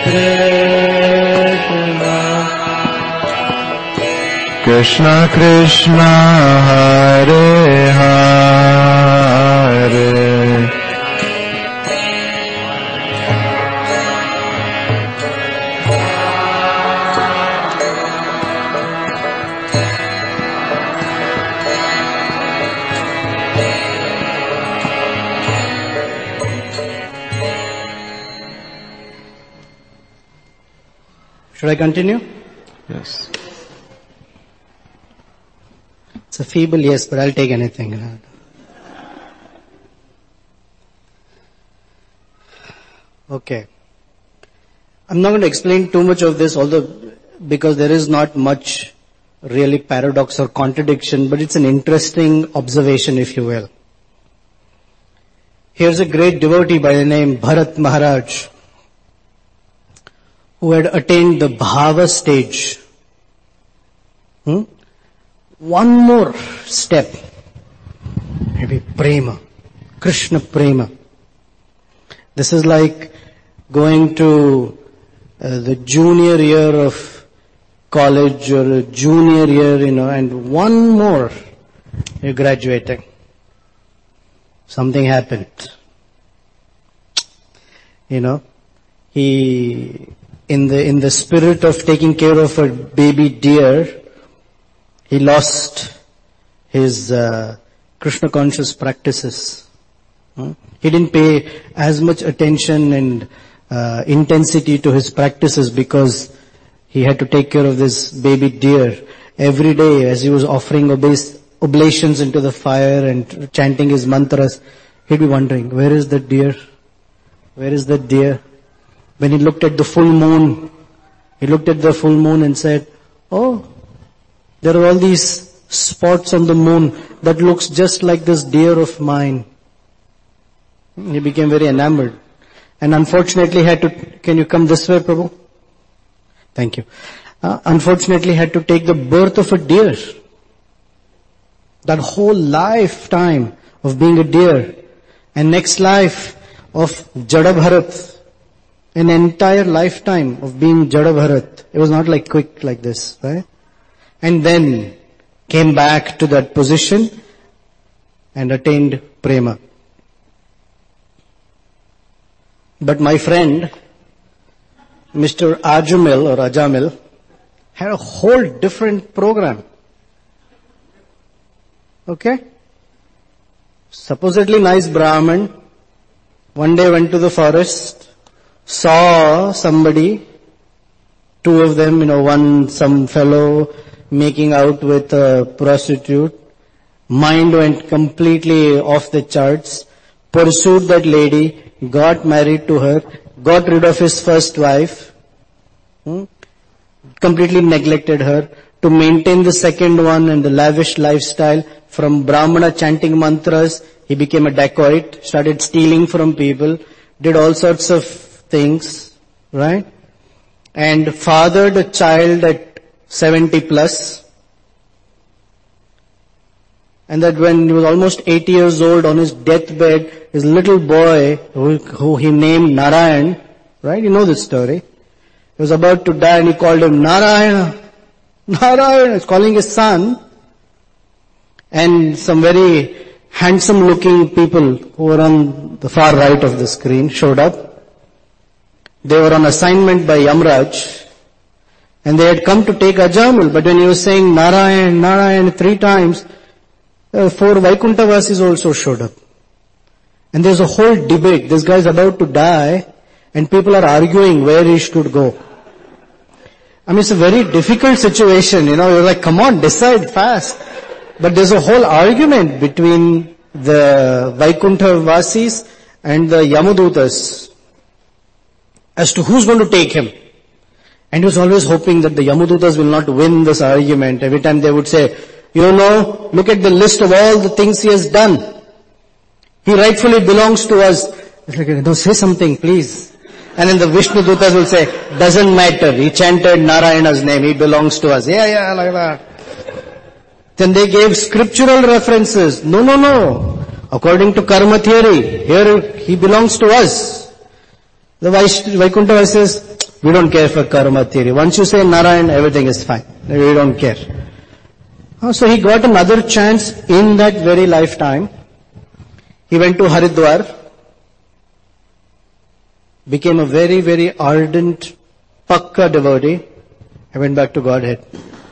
Krishna Krishna Krishna Hare Hare Should I continue? Yes. It's a feeble yes, but I'll take anything. Okay. I'm not going to explain too much of this, although because there is not much really paradox or contradiction, but it's an interesting observation, if you will. Here's a great devotee by the name Bharat Maharaj, who had attained the bhava stage. Hmm? One more step, maybe prema, Krishna prema. This is like going to uh, the junior year of college or a junior year, you know, and one more, you're graduating. Something happened. You know, he, in the, in the spirit of taking care of a baby deer, he lost his uh, Krishna conscious practices. Hmm? He didn't pay as much attention and uh, intensity to his practices because he had to take care of this baby deer. Every day as he was offering oblations oblations into the fire and chanting his mantras, he'd be wondering, where is the deer? Where is the deer? When he looked at the full moon, he looked at the full moon and said, oh, there are all these spots on the moon that looks just like this deer of mine. He became very enamored. And unfortunately had to, can you come this way, Prabhu? Thank you. Uh, unfortunately had to take the birth of a deer. That whole lifetime of being a deer And next life of Jada Bharat, an entire lifetime of being Jada Bharat. It was not like quick like this, right? And then came back to that position and attained prema. But my friend, Mister Ajamil or Ajamil, had a whole different program. Okay? Supposedly nice Brahmin, one day went to the forest, saw somebody, two of them, you know, one, some fellow making out with a prostitute. Mind went completely off the charts, pursued that lady, got married to her, got rid of his first wife, hmm, completely neglected her, to maintain the second one and the lavish lifestyle. From Brahmana chanting mantras, he became a dacoit, started stealing from people, did all sorts of things, right? And fathered a child at seventy plus. And that when he was almost eighty years old, on his deathbed, his little boy, who, who he named Narayan, right? You know this story. He was about to die and he called him Narayana. Narayana, he's calling his son. And some very handsome looking people who were on the far right of the screen showed up. They were on assignment by Yamraj. And they had come to take Ajamil, but when he was saying Narayan, Narayan three times, uh, four Vaikuntavasis also showed up. And there's a whole debate. This guy's about to die and people are arguing where he should go. I mean, it's a very difficult situation, you know, you're like, come on, decide fast. But there's a whole argument between the Vaikuntha Vasis and the Yamadutas as to who's going to take him. And he was always hoping that the Yamadutas will not win this argument. Every time they would say, you know, look at the list of all the things he has done. He rightfully belongs to us. It's like, no, say something, please. And then the Vishnu Dutas will say, doesn't matter. He chanted Narayana's name. He belongs to us. Yeah, yeah, like that. Then they gave scriptural references. No, no, no. According to karma theory, here he belongs to us. The Vaikuntha says, we don't care for karma theory. Once you say Narayan, everything is fine. We don't care. So he got another chance in that very lifetime. He went to Haridwar, became a very, very ardent, pakka devotee, and went back to Godhead.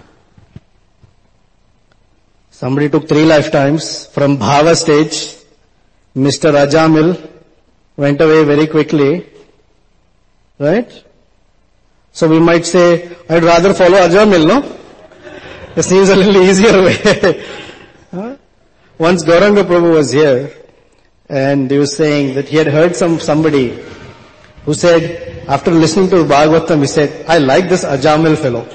Somebody took three lifetimes from Bhava stage. Mister Ajamil went away very quickly. Right? So we might say, I'd rather follow Ajamil, no? It seems a little easier way. huh? Once Gauranga Prabhu was here, and he was saying that he had heard some somebody who said, after listening to Bhagavatam, he said, I like this Ajamil fellow.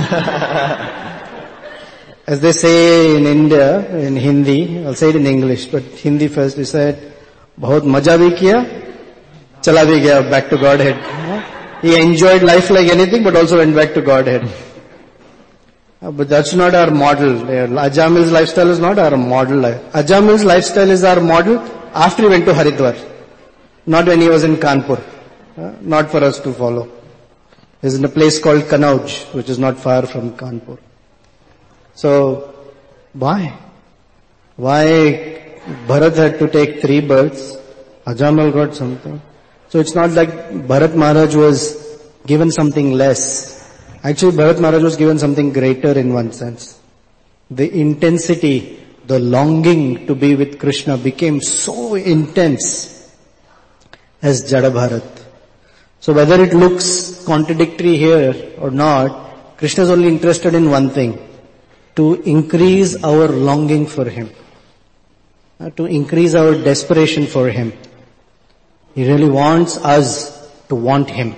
As they say in India, in Hindi, I'll say it in English, but Hindi first, he said, Bahut maja bhi kiya, chala bhi gaya, back to Godhead. He enjoyed life like anything, but also went back to Godhead. Uh, but that's not our model. Ajamil's lifestyle is not our model life. Ajamil's lifestyle is our model after he went to Haridwar. Not when he was in Kanpur. Uh, not for us to follow. He's in a place called Kanauj, which is not far from Kanpur. So, why? Why Bharat had to take three births? Ajamil got something. So it's not like Bharat Maharaj was given something less. Actually, Bharat Maharaj was given something greater in one sense. The intensity, the longing to be with Krishna became so intense as Jada Bharat. So whether it looks contradictory here or not, Krishna is only interested in one thing, to increase our longing for Him, uh, to increase our desperation for Him. He really wants us to want Him.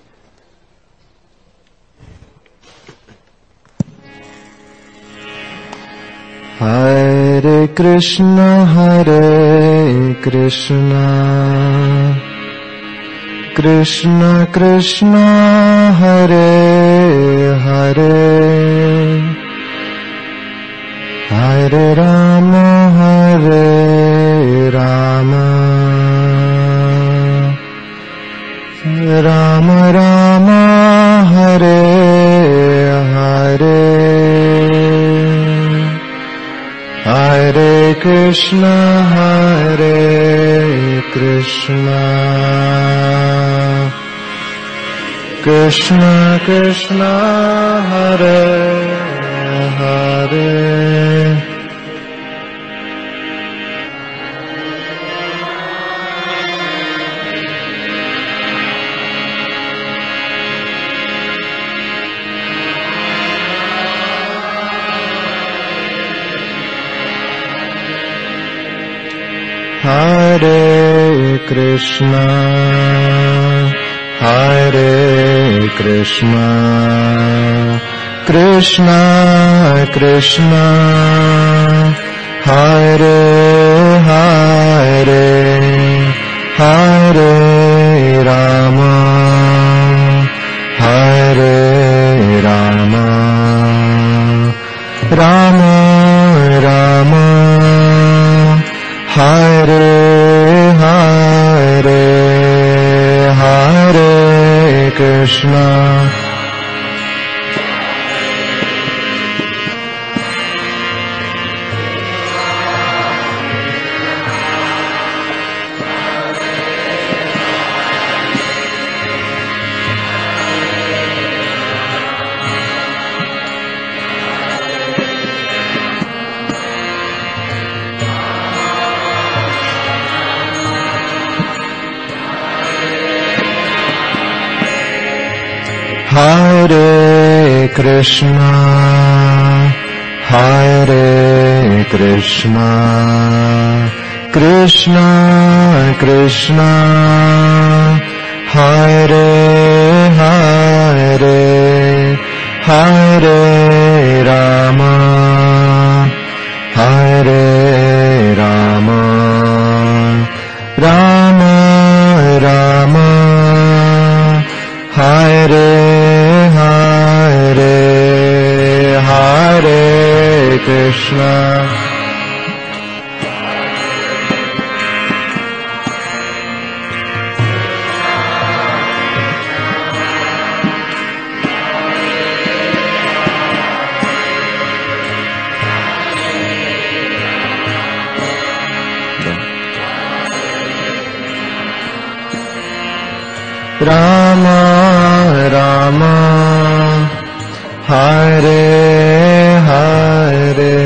Hare Krishna, Hare Krishna, Krishna Krishna, Hare Hare, Hare Rama, Hare Rama, Krishna, Hare Krishna, Krishna Krishna, Hare Hare. Hare Krishna, Hare Krishna, Krishna Krishna, Hare Hare, Hare Rama, Hare Rama, Rama Rama, Hare Hare, Hare Krishna. Hare Krishna, Hare Krishna, Krishna Krishna, Hare Hare, Hare Rama, Hare Rama, Rama Rama, Hare Hare, Hare Krishna. Rama Rama, Hare Hare.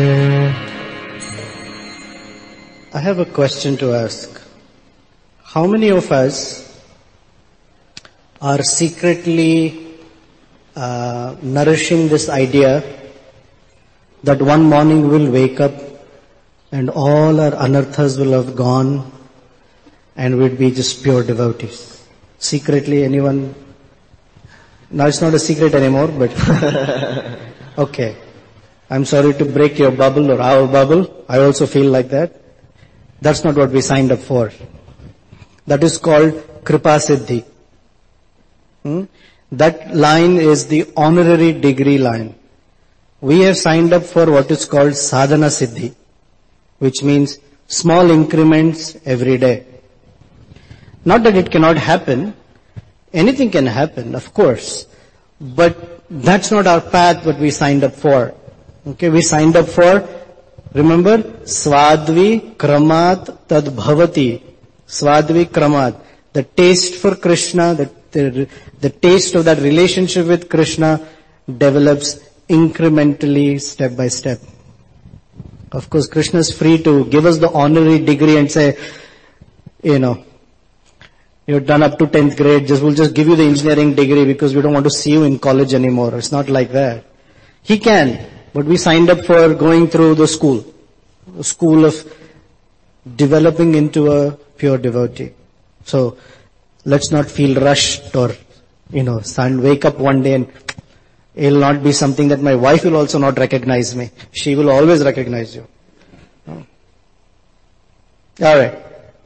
I have a question to ask. How many of us are secretly uh, nourishing this idea that one morning we'll wake up and all our anarthas will have gone and we'd be just pure devotees? Secretly, anyone? Now it's not a secret anymore, but okay. I'm sorry to break your bubble or our bubble. I also feel like that. That's not what we signed up for. That is called Kripa Siddhi. Hmm? That line is the honorary degree line. We have signed up for what is called Sadhana Siddhi, which means small increments every day. Not that it cannot happen. Anything can happen, of course. But that's not our path what we signed up for. Okay, we signed up for, remember, Swadvi Kramat Tad Bhavati. Swadvi Kramat. The taste for Krishna, the, the, the taste of that relationship with Krishna develops incrementally, step by step. Of course, Krishna is free to give us the honorary degree and say, you know, you're done up to tenth grade, just we'll just give you the engineering degree because we don't want to see you in college anymore. It's not like that. He can, but we signed up for going through the school, the school of developing into a pure devotee. So, let's not feel rushed or, you know, son, wake up one day and it'll not be something that my wife will also not recognize me. She will always recognize you. Alright.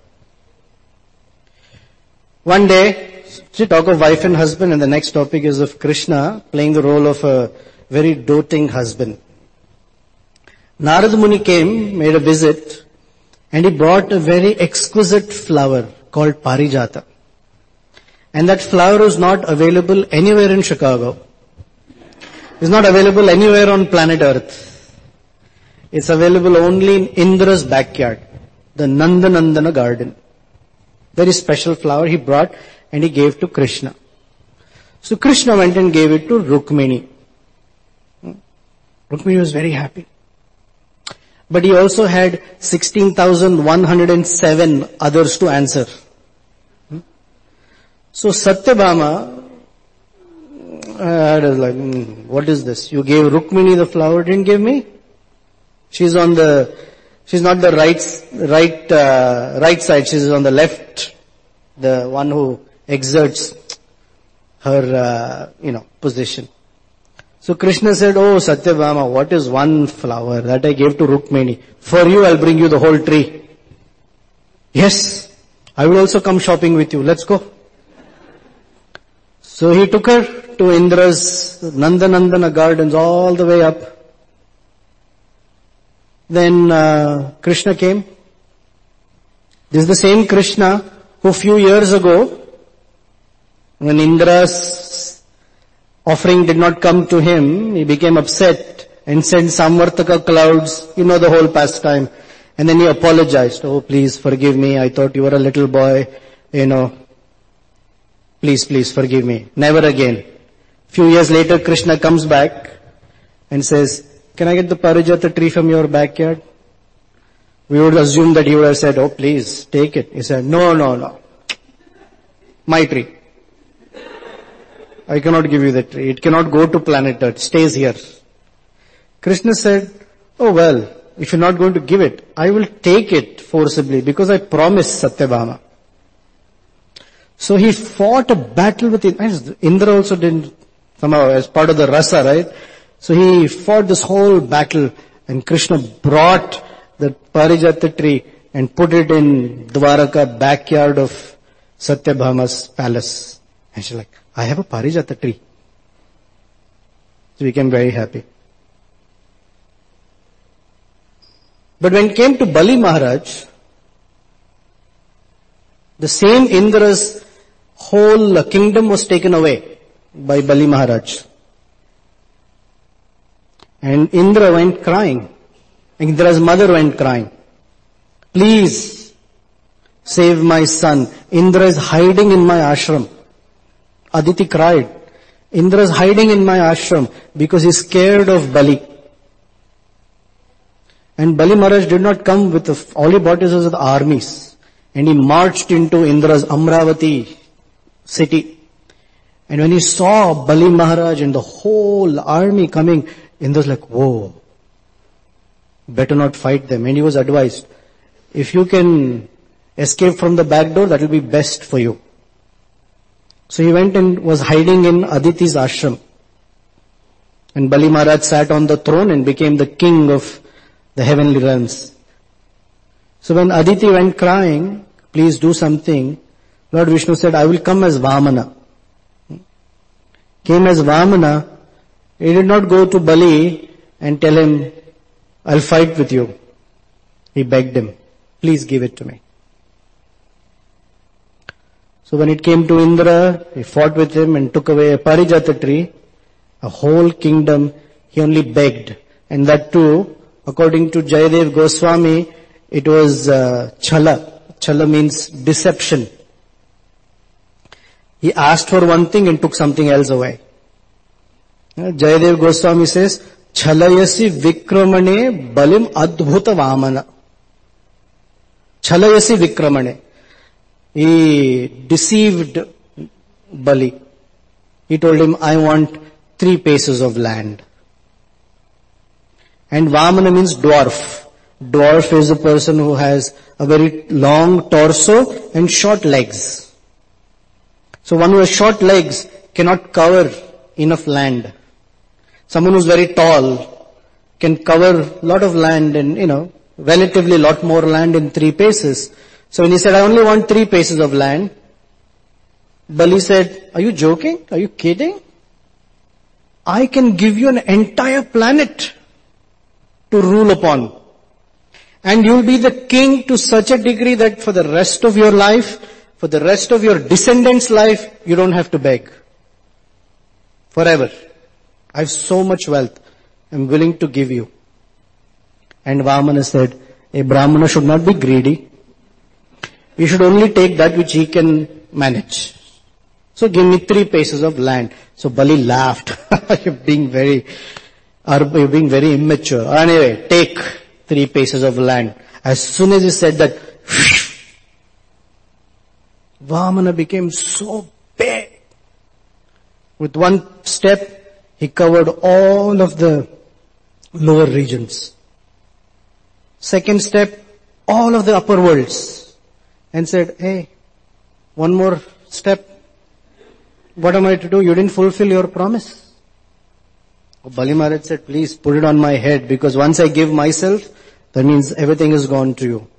One day, we talk of wife and husband, and the next topic is of Krishna playing the role of a very doting husband. Narad Muni came, made a visit, and he brought a very exquisite flower called Parijata. And that flower was not available anywhere in Chicago. It's not available anywhere on planet Earth. It's available only in Indra's backyard, the Nandanandana garden. Very special flower he brought and he gave to Krishna. So Krishna went and gave it to Rukmini. Rukmini was very happy. But he also had sixteen thousand one hundred seven others to answer. So Satyabhama, uh, was like, mm, what is this? You gave Rukmini the flower, didn't give me? She's on the, she's not the right, right, uh, right side, she's on the left, the one who exerts her, uh, you know, position. So Krishna said, oh Satyabhama, what is one flower that I gave to Rukmini? For you I'll bring you the whole tree. Yes, I will also come shopping with you, let's go. So he took her to Indra's Nandanandana gardens all the way up. Then uh, Krishna came. This is the same Krishna who a few years ago, when Indra's offering did not come to him, he became upset and sent Samvartaka clouds, you know the whole pastime. And then he apologized. Oh, please forgive me. I thought you were a little boy, you know. Please, please forgive me. Never again. Few years later, Krishna comes back and says, can I get the Parijata tree from your backyard? We would assume that he would have said, oh please, take it. He said, no, no, no. My tree. I cannot give you the tree. It cannot go to planet Earth. It stays here. Krishna said, oh well, if you're not going to give it, I will take it forcibly because I promised Satyabhama. So he fought a battle with Indra. Indra also didn't, somehow as part of the rasa, right? So he fought this whole battle and Krishna brought the Parijata tree and put it in Dwaraka, backyard of Satyabhama's palace. And she's like, I have a Parijata tree. So he became very happy. But when it came to Bali Maharaj, the same Indra's whole kingdom was taken away by Bali Maharaj. And Indra went crying. Indra's mother went crying. Please save my son. Indra is hiding in my ashram. Aditi cried. Indra is hiding in my ashram because he's scared of Bali. And Bali Maharaj did not come with the, all he brought is with armies. And he marched into Indra's Amravati city. And when he saw Bali Maharaj and the whole army coming, Indra's like, whoa, better not fight them. And he was advised, if you can escape from the back door, that will be best for you. So he went and was hiding in Aditi's ashram. And Bali Maharaj sat on the throne and became the king of the heavenly realms. So when Aditi went crying, please do something, Lord Vishnu said, I will come as Vamana. Came as Vamana. He did not go to Bali and tell him, I'll fight with you. He begged him, please give it to me. So when it came to Indra, he fought with him and took away a Parijata tree, a whole kingdom. He only begged. And that too, according to Jayadev Goswami, it was uh, chala. Chala means deception. He asked for one thing and took something else away. Jayadev Goswami says, Chalayasi Vikramane Balim Adbhuta Vamana. Chalayasi Vikramane. He deceived Bali. He told him, I want three paces of land. And Vamana means dwarf. Dwarf is a person who has a very long torso and short legs. So one who has short legs cannot cover enough land. Someone who's very tall can cover a lot of land and, you know, relatively lot more land in three paces. So when he said, I only want three paces of land, Bali said, are you joking? Are you kidding? I can give you an entire planet to rule upon. And you'll be the king to such a degree that for the rest of your life, for the rest of your descendants' life, you don't have to beg. Forever. I have so much wealth. I'm willing to give you. And Vamana said, a Brahmana should not be greedy. He should only take that which he can manage. So give me three paces of land. So Bali laughed. You're being very, you're being very immature. Anyway, take three paces of land. As soon as he said that, Vamana became so big. With one step, he covered all of the lower regions. Second step, all of the upper worlds. And said, hey, one more step. What am I to do? You didn't fulfill your promise. Bali Maharaj said, please put it on my head, because once I give myself, that means everything is gone to you.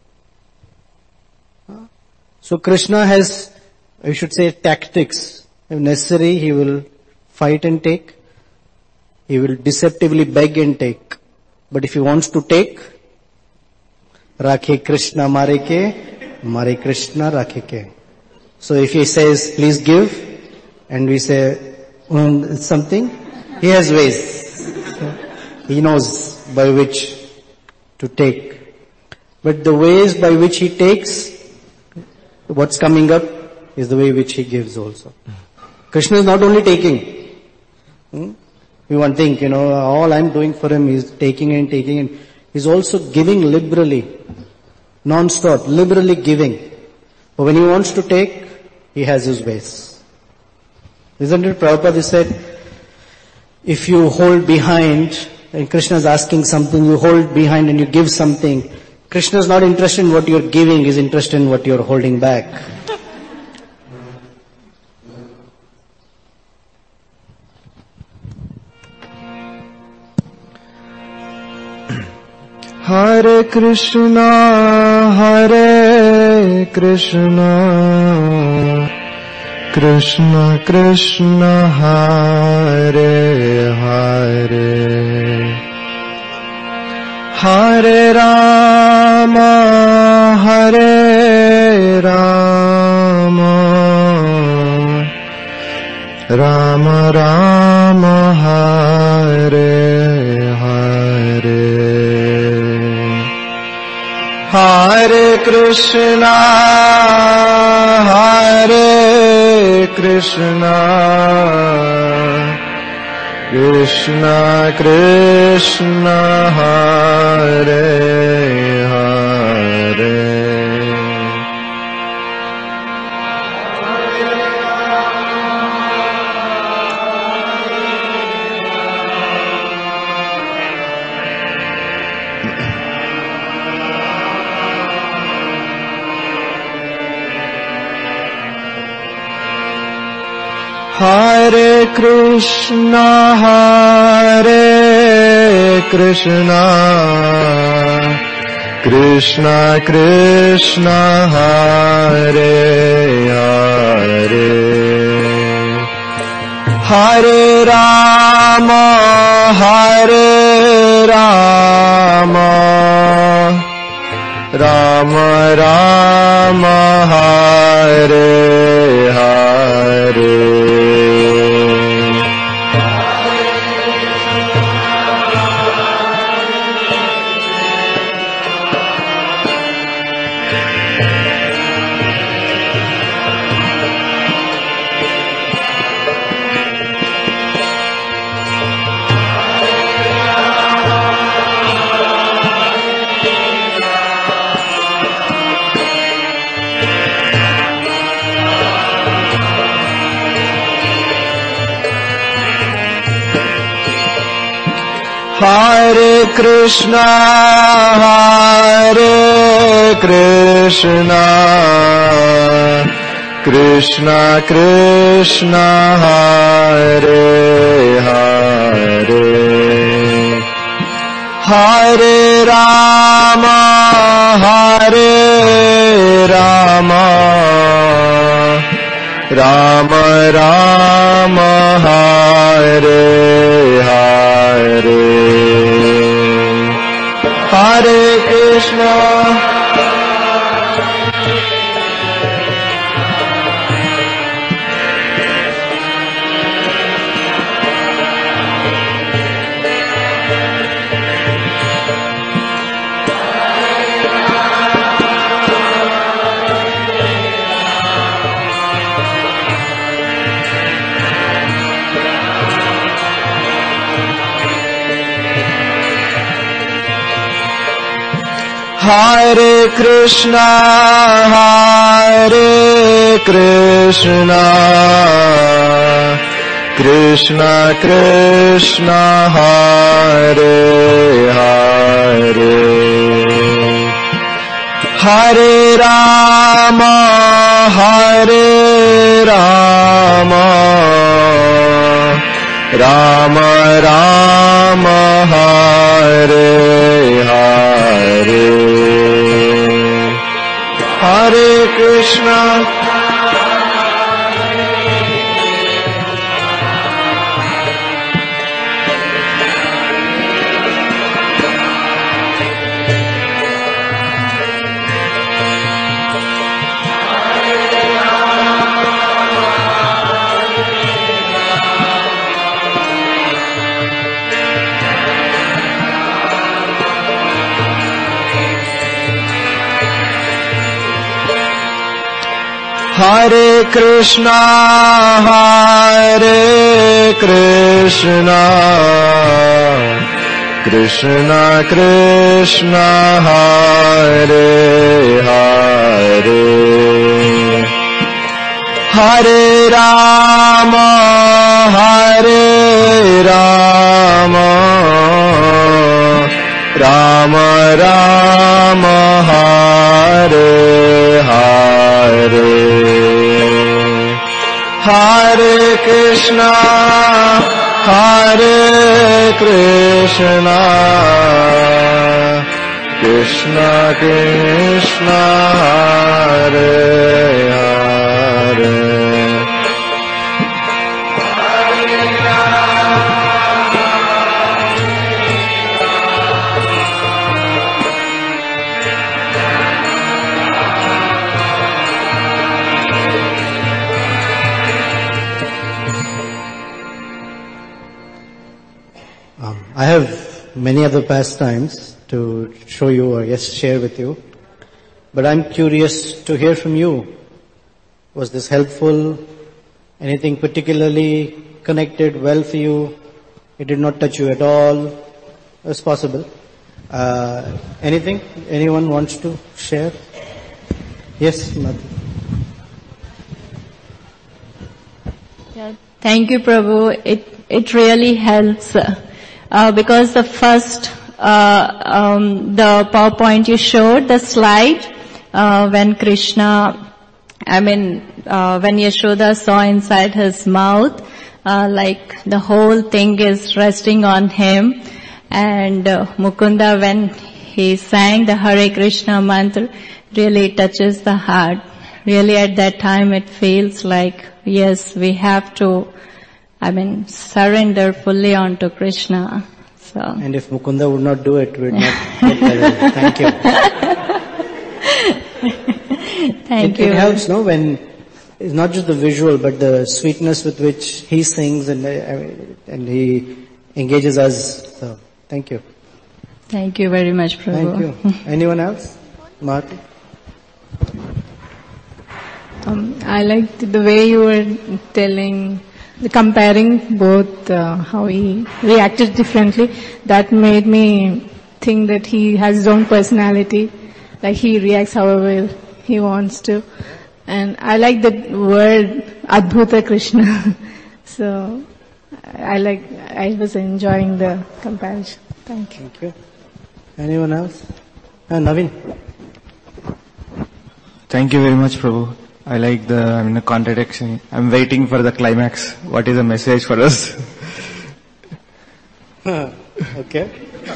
So Krishna has, I should say, tactics. If necessary, he will fight and take. He will deceptively beg and take. But if he wants to take, Rakhe Krishna Mare Ke, Mare Krishna Rakhe Ke. So if he says, please give, and we say um, something, he has ways. He knows by which to take. But the ways by which he takes, what's coming up is the way which he gives also. Krishna is not only taking. Hmm? You want to think, you know, all I'm doing for him is taking and taking, and he's also giving liberally, non-stop, liberally giving. But when he wants to take, he has his ways. Isn't it? Prabhupada said, if you hold behind, and Krishna is asking something, you hold behind and you give something, Krishna is not interested in what you're giving, he's interested in what you're holding back. Hare Krishna, Hare Krishna, Krishna Krishna, Hare Hare, Hare Rama, Hare Rama, Rama Rama, Hare Hare. Hare Krishna, Hare Krishna, Krishna Krishna, Hare Hare. Hare Krishna, Hare Krishna, Krishna Krishna, Hare Hare, Hare Rama, Hare Rama, Rama Rama, Hare Hare. Hare Krishna, Hare Krishna, Krishna Krishna, Hare Hare, Hare Rama, Hare Rama, Rama Rama, Hare Hare. Hare Krishna, Hare Krishna, Hare Krishna, Krishna Krishna, Hare Hare, Hare Rama, Hare Rama, Rama Rama, Hare Hare, Hare Krishna, Hare Krishna, Hare Krishna, Krishna Krishna, Hare Hare, Hare Rama, Hare Rama, Rama Rama, Hare Hare, Hare Krishna, Hare Krishna, Krishna Krishna, Hare Hare, I have many other pastimes to show you or yes, share with you. But I'm curious to hear from you. Was this helpful? Anything particularly connected well for you? It did not touch you at all? It's possible. Uh, anything? Anyone wants to share? Yes, Madhu. Yeah, thank you, Prabhu. It it really helps. Uh, because the first, uh, um, the PowerPoint you showed, the slide, uh, when Krishna, I mean, uh, when Yashoda saw inside his mouth, uh, like the whole thing is resting on him. And uh, Mukunda, when he sang the Hare Krishna mantra, really touches the heart. Really at that time it feels like, yes, we have to, I mean, surrender fully onto Krishna. So. And if Mukunda would not do it, we'd not get there. Thank you. Thank it, you. It helps, no, when it's not just the visual, but the sweetness with which he sings and uh, and he engages us. So, thank you. Thank you very much, Prabhu. Thank you. Anyone else? Marty? Um, I liked the way you were telling, comparing both uh, how he reacted differently. That made me think that he has his own personality, like he reacts however he wants to. And I like the word Adbhuta Krishna. So I like, I was enjoying the comparison. Thank you. Thank you. Anyone else? Uh, Naveen. Thank you very much, Prabhu. I like the, I mean, the contradiction. I'm waiting for the climax. What is the message for us? Okay.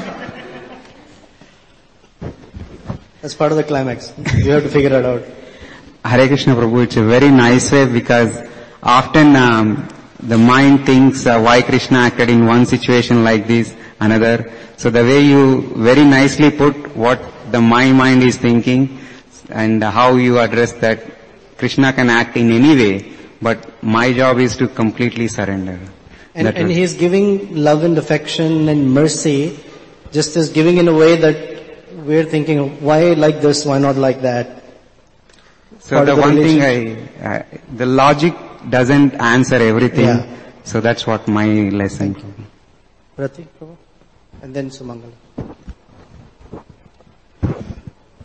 That's part of the climax. You have to figure it out. Hare Krishna Prabhu, it's a very nice way because often um, the mind thinks uh, why Krishna acted in one situation like this, another. So the way you very nicely put what the my mind is thinking and how you address that, Krishna can act in any way, but my job is to completely surrender. And, and he's giving love and affection and mercy, just as giving in a way that we're thinking, why like this, why not like that? So Part the, the one thing I, uh, the logic doesn't answer everything. Yeah. So that's what my lesson. Prati, and then Sumangala.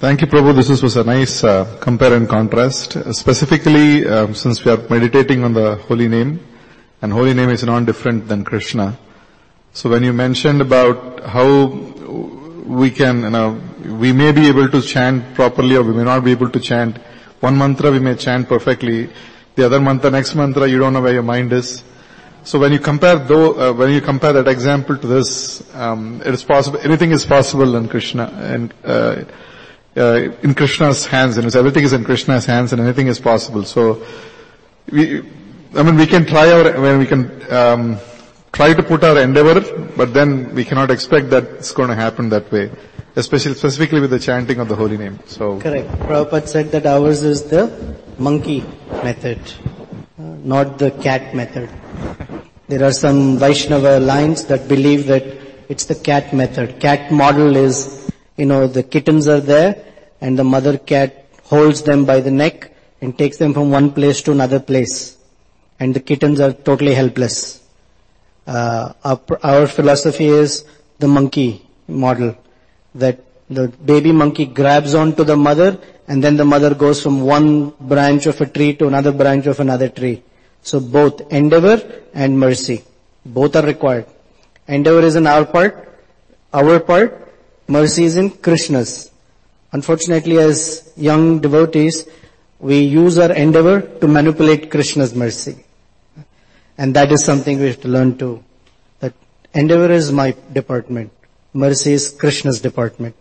Thank you, Prabhu. This was a nice uh, compare and contrast. Uh, specifically, um, since we are meditating on the holy name, and holy name is not different than Krishna. So when you mentioned about how we can, you know, we may be able to chant properly or we may not be able to chant. One mantra we may chant perfectly. The other mantra, next mantra, you don't know where your mind is. So when you compare though, uh, when you compare that example to this, um, it is possible, anything is possible in Krishna, and, uh, uh, in Krishna's hands, and everything is in Krishna's hands and anything is possible. So, we, I mean, we can try our, when we can, um, try to put our endeavor, but then we cannot expect that it's going to happen that way. Especially, specifically with the chanting of the holy name. So. Correct. Prabhupada said that ours is the monkey method, uh, not the cat method. There are some Vaishnava lines that believe that it's the cat method. Cat model is, you know, the kittens are there and the mother cat holds them by the neck and takes them from one place to another place. And the kittens are totally helpless. Uh, our, our philosophy is the monkey model. That the baby monkey grabs onto the mother and then the mother goes from one branch of a tree to another branch of another tree. So both endeavor and mercy, both are required. Endeavor is in our part, our part, mercy is in Krishna's. Unfortunately, as young devotees, we use our endeavor to manipulate Krishna's mercy. And that is something we have to learn too. That endeavor is my department. Mercy is Krishna's department.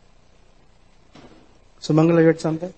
So Mangala, you had something?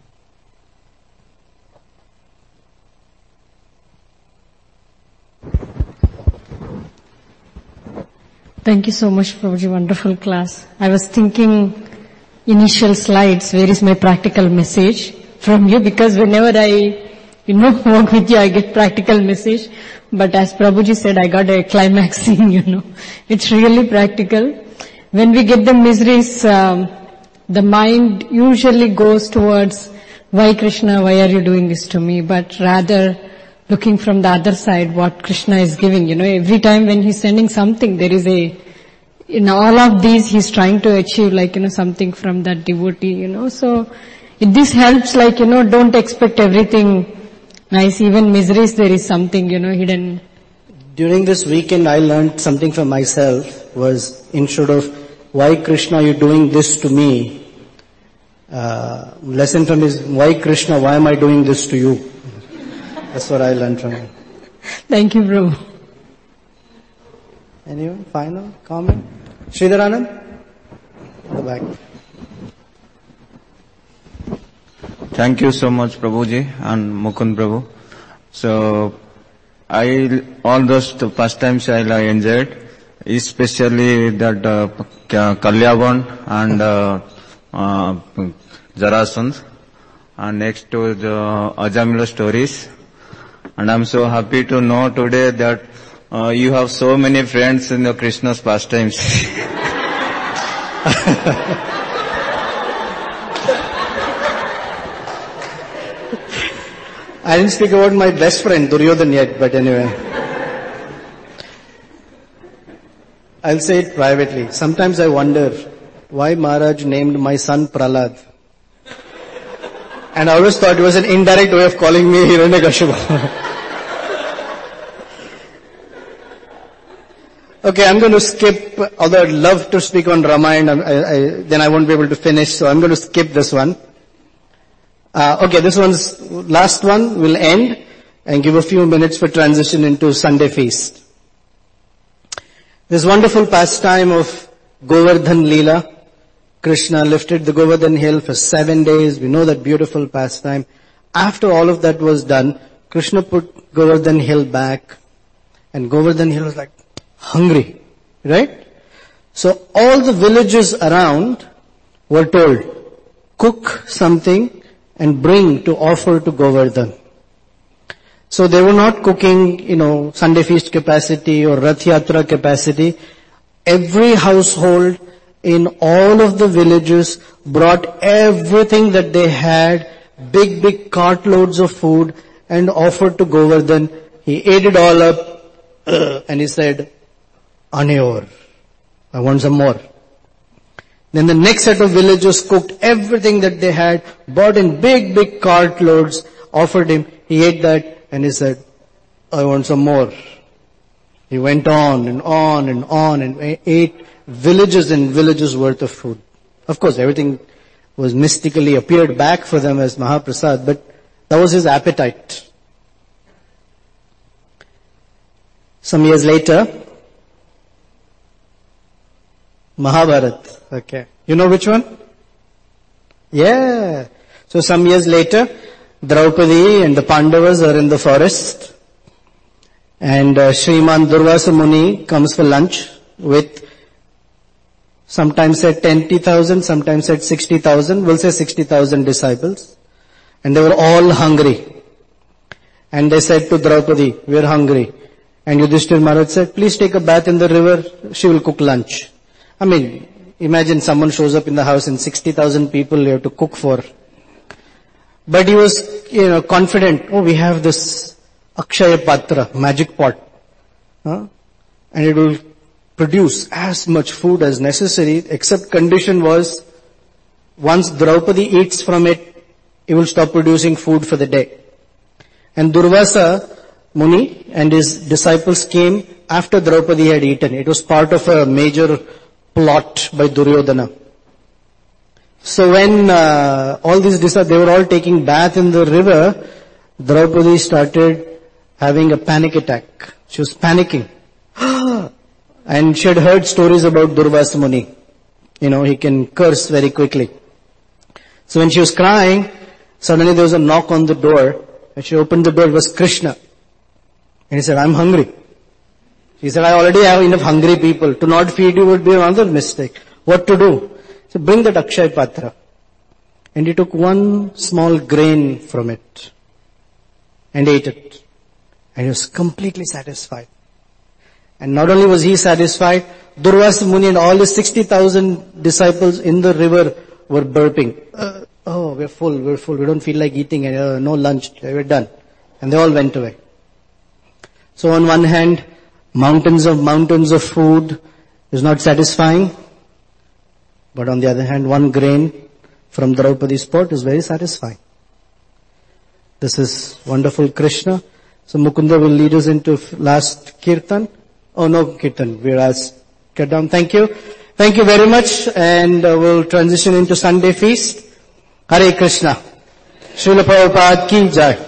Thank you so much, Prabhuji. Wonderful class. I was thinking initial slides, where is my practical message from you? Because whenever I, you know, work with you, I get practical message. But as Prabhuji said, I got a climaxing, you know. It's really practical. When we get the miseries, um, the mind usually goes towards, why Krishna, why are you doing this to me? But rather looking from the other side, what Krishna is giving. You know, every time when he's sending something, there is a, in all of these, he's trying to achieve like, you know, something from that devotee, you know. So, it, this helps like, you know, don't expect everything nice. Even miseries, there is something, you know, hidden. During this weekend, I learned something for myself, was instead of, why Krishna, you doing this to me? Uh, lesson from is, why Krishna, why am I doing this to you? That's what I learned from him. Thank you, Prabhu. Anyone? Final comment? Sridhar Anand? In the back. Thank you so much, Prabhuji and Mukund Prabhu. So, I, all those past times I enjoyed, especially that uh, Kalyavan and uh, uh, Jarasandh, and next to the Ajamila stories. And I'm so happy to know today that uh, you have so many friends in the Krishna's pastimes. I didn't speak about my best friend Duryodhan yet, but anyway. I'll say it privately. Sometimes I wonder why Maharaj named my son Prahlad. And I always thought it was an indirect way of calling me Hiranyakashipu. Okay, I'm going to skip, although I'd love to speak on Ramayana, I, I, then I won't be able to finish, so I'm going to skip this one. Uh, okay, this one's last one. We'll end and give a few minutes for transition into Sunday feast. This wonderful pastime of Govardhan Leela. Krishna lifted the Govardhan hill for seven days. We know that beautiful pastime. After all of that was done, Krishna put Govardhan hill back, and Govardhan hill was like hungry, right? So all the villages around were told, cook something and bring to offer to Govardhan. So they were not cooking, you know, Sunday feast capacity or Rath Yatra capacity. Every household in all of the villages brought everything that they had, big, big cartloads of food, and offered to Govardhan. He ate it all up, uh, and he said, Aneor, I want some more. Then the next set of villagers cooked everything that they had, brought in big, big cartloads, offered him. He ate that and he said, I want some more. He went on and on and on and ate villages and villages worth of food. Of course, everything was mystically appeared back for them as Mahaprasad, but that was his appetite. Some years later, Mahabharat. Okay. You know which one? Yeah. So some years later, Draupadi and the Pandavas are in the forest. And uh, Shriman Durvasa Muni comes for lunch with, sometimes said twenty thousand, sometimes said sixty thousand, we'll say sixty thousand disciples. And they were all hungry. And they said to Draupadi, we are hungry. And Yudhishthir Maharaj said, please take a bath in the river, she will cook lunch. I mean, imagine someone shows up in the house and sixty thousand people you have to cook for. But he was, you know, confident, oh, we have this Akshaya Patra, magic pot. Huh? And it will produce as much food as necessary, except condition was, once Draupadi eats from it, he will stop producing food for the day. And Durvasa Muni and his disciples came after Draupadi had eaten. It was part of a major plot by Duryodhana. So when uh, all these disciples, they were all taking bath in the river, Draupadi started having a panic attack. She was panicking. And she had heard stories about Durvasa Muni. You know, he can curse very quickly. So when she was crying, suddenly there was a knock on the door. And she opened the door, it was Krishna. And he said, I'm hungry. She said, I already have enough hungry people. To not feed you would be another mistake. What to do? So bring that Akshaya Patra. And he took one small grain from it. And ate it. And he was completely satisfied. And not only was he satisfied, Durvasa Muni and all his sixty thousand disciples in the river were burping. Uh, oh, we're full, we're full, we don't feel like eating, uh, no lunch, we're done. And they all went away. So on one hand, mountains of mountains of food is not satisfying. But on the other hand, one grain from Draupadi's pot is very satisfying. This is wonderful Krishna. So Mukunda will lead us into last kirtan. Oh no, kirtan. We're asked. Get down. Thank you. Thank you very much. And uh, we'll transition into Sunday feast. Hare Krishna. Srila Prabhupada ki jai.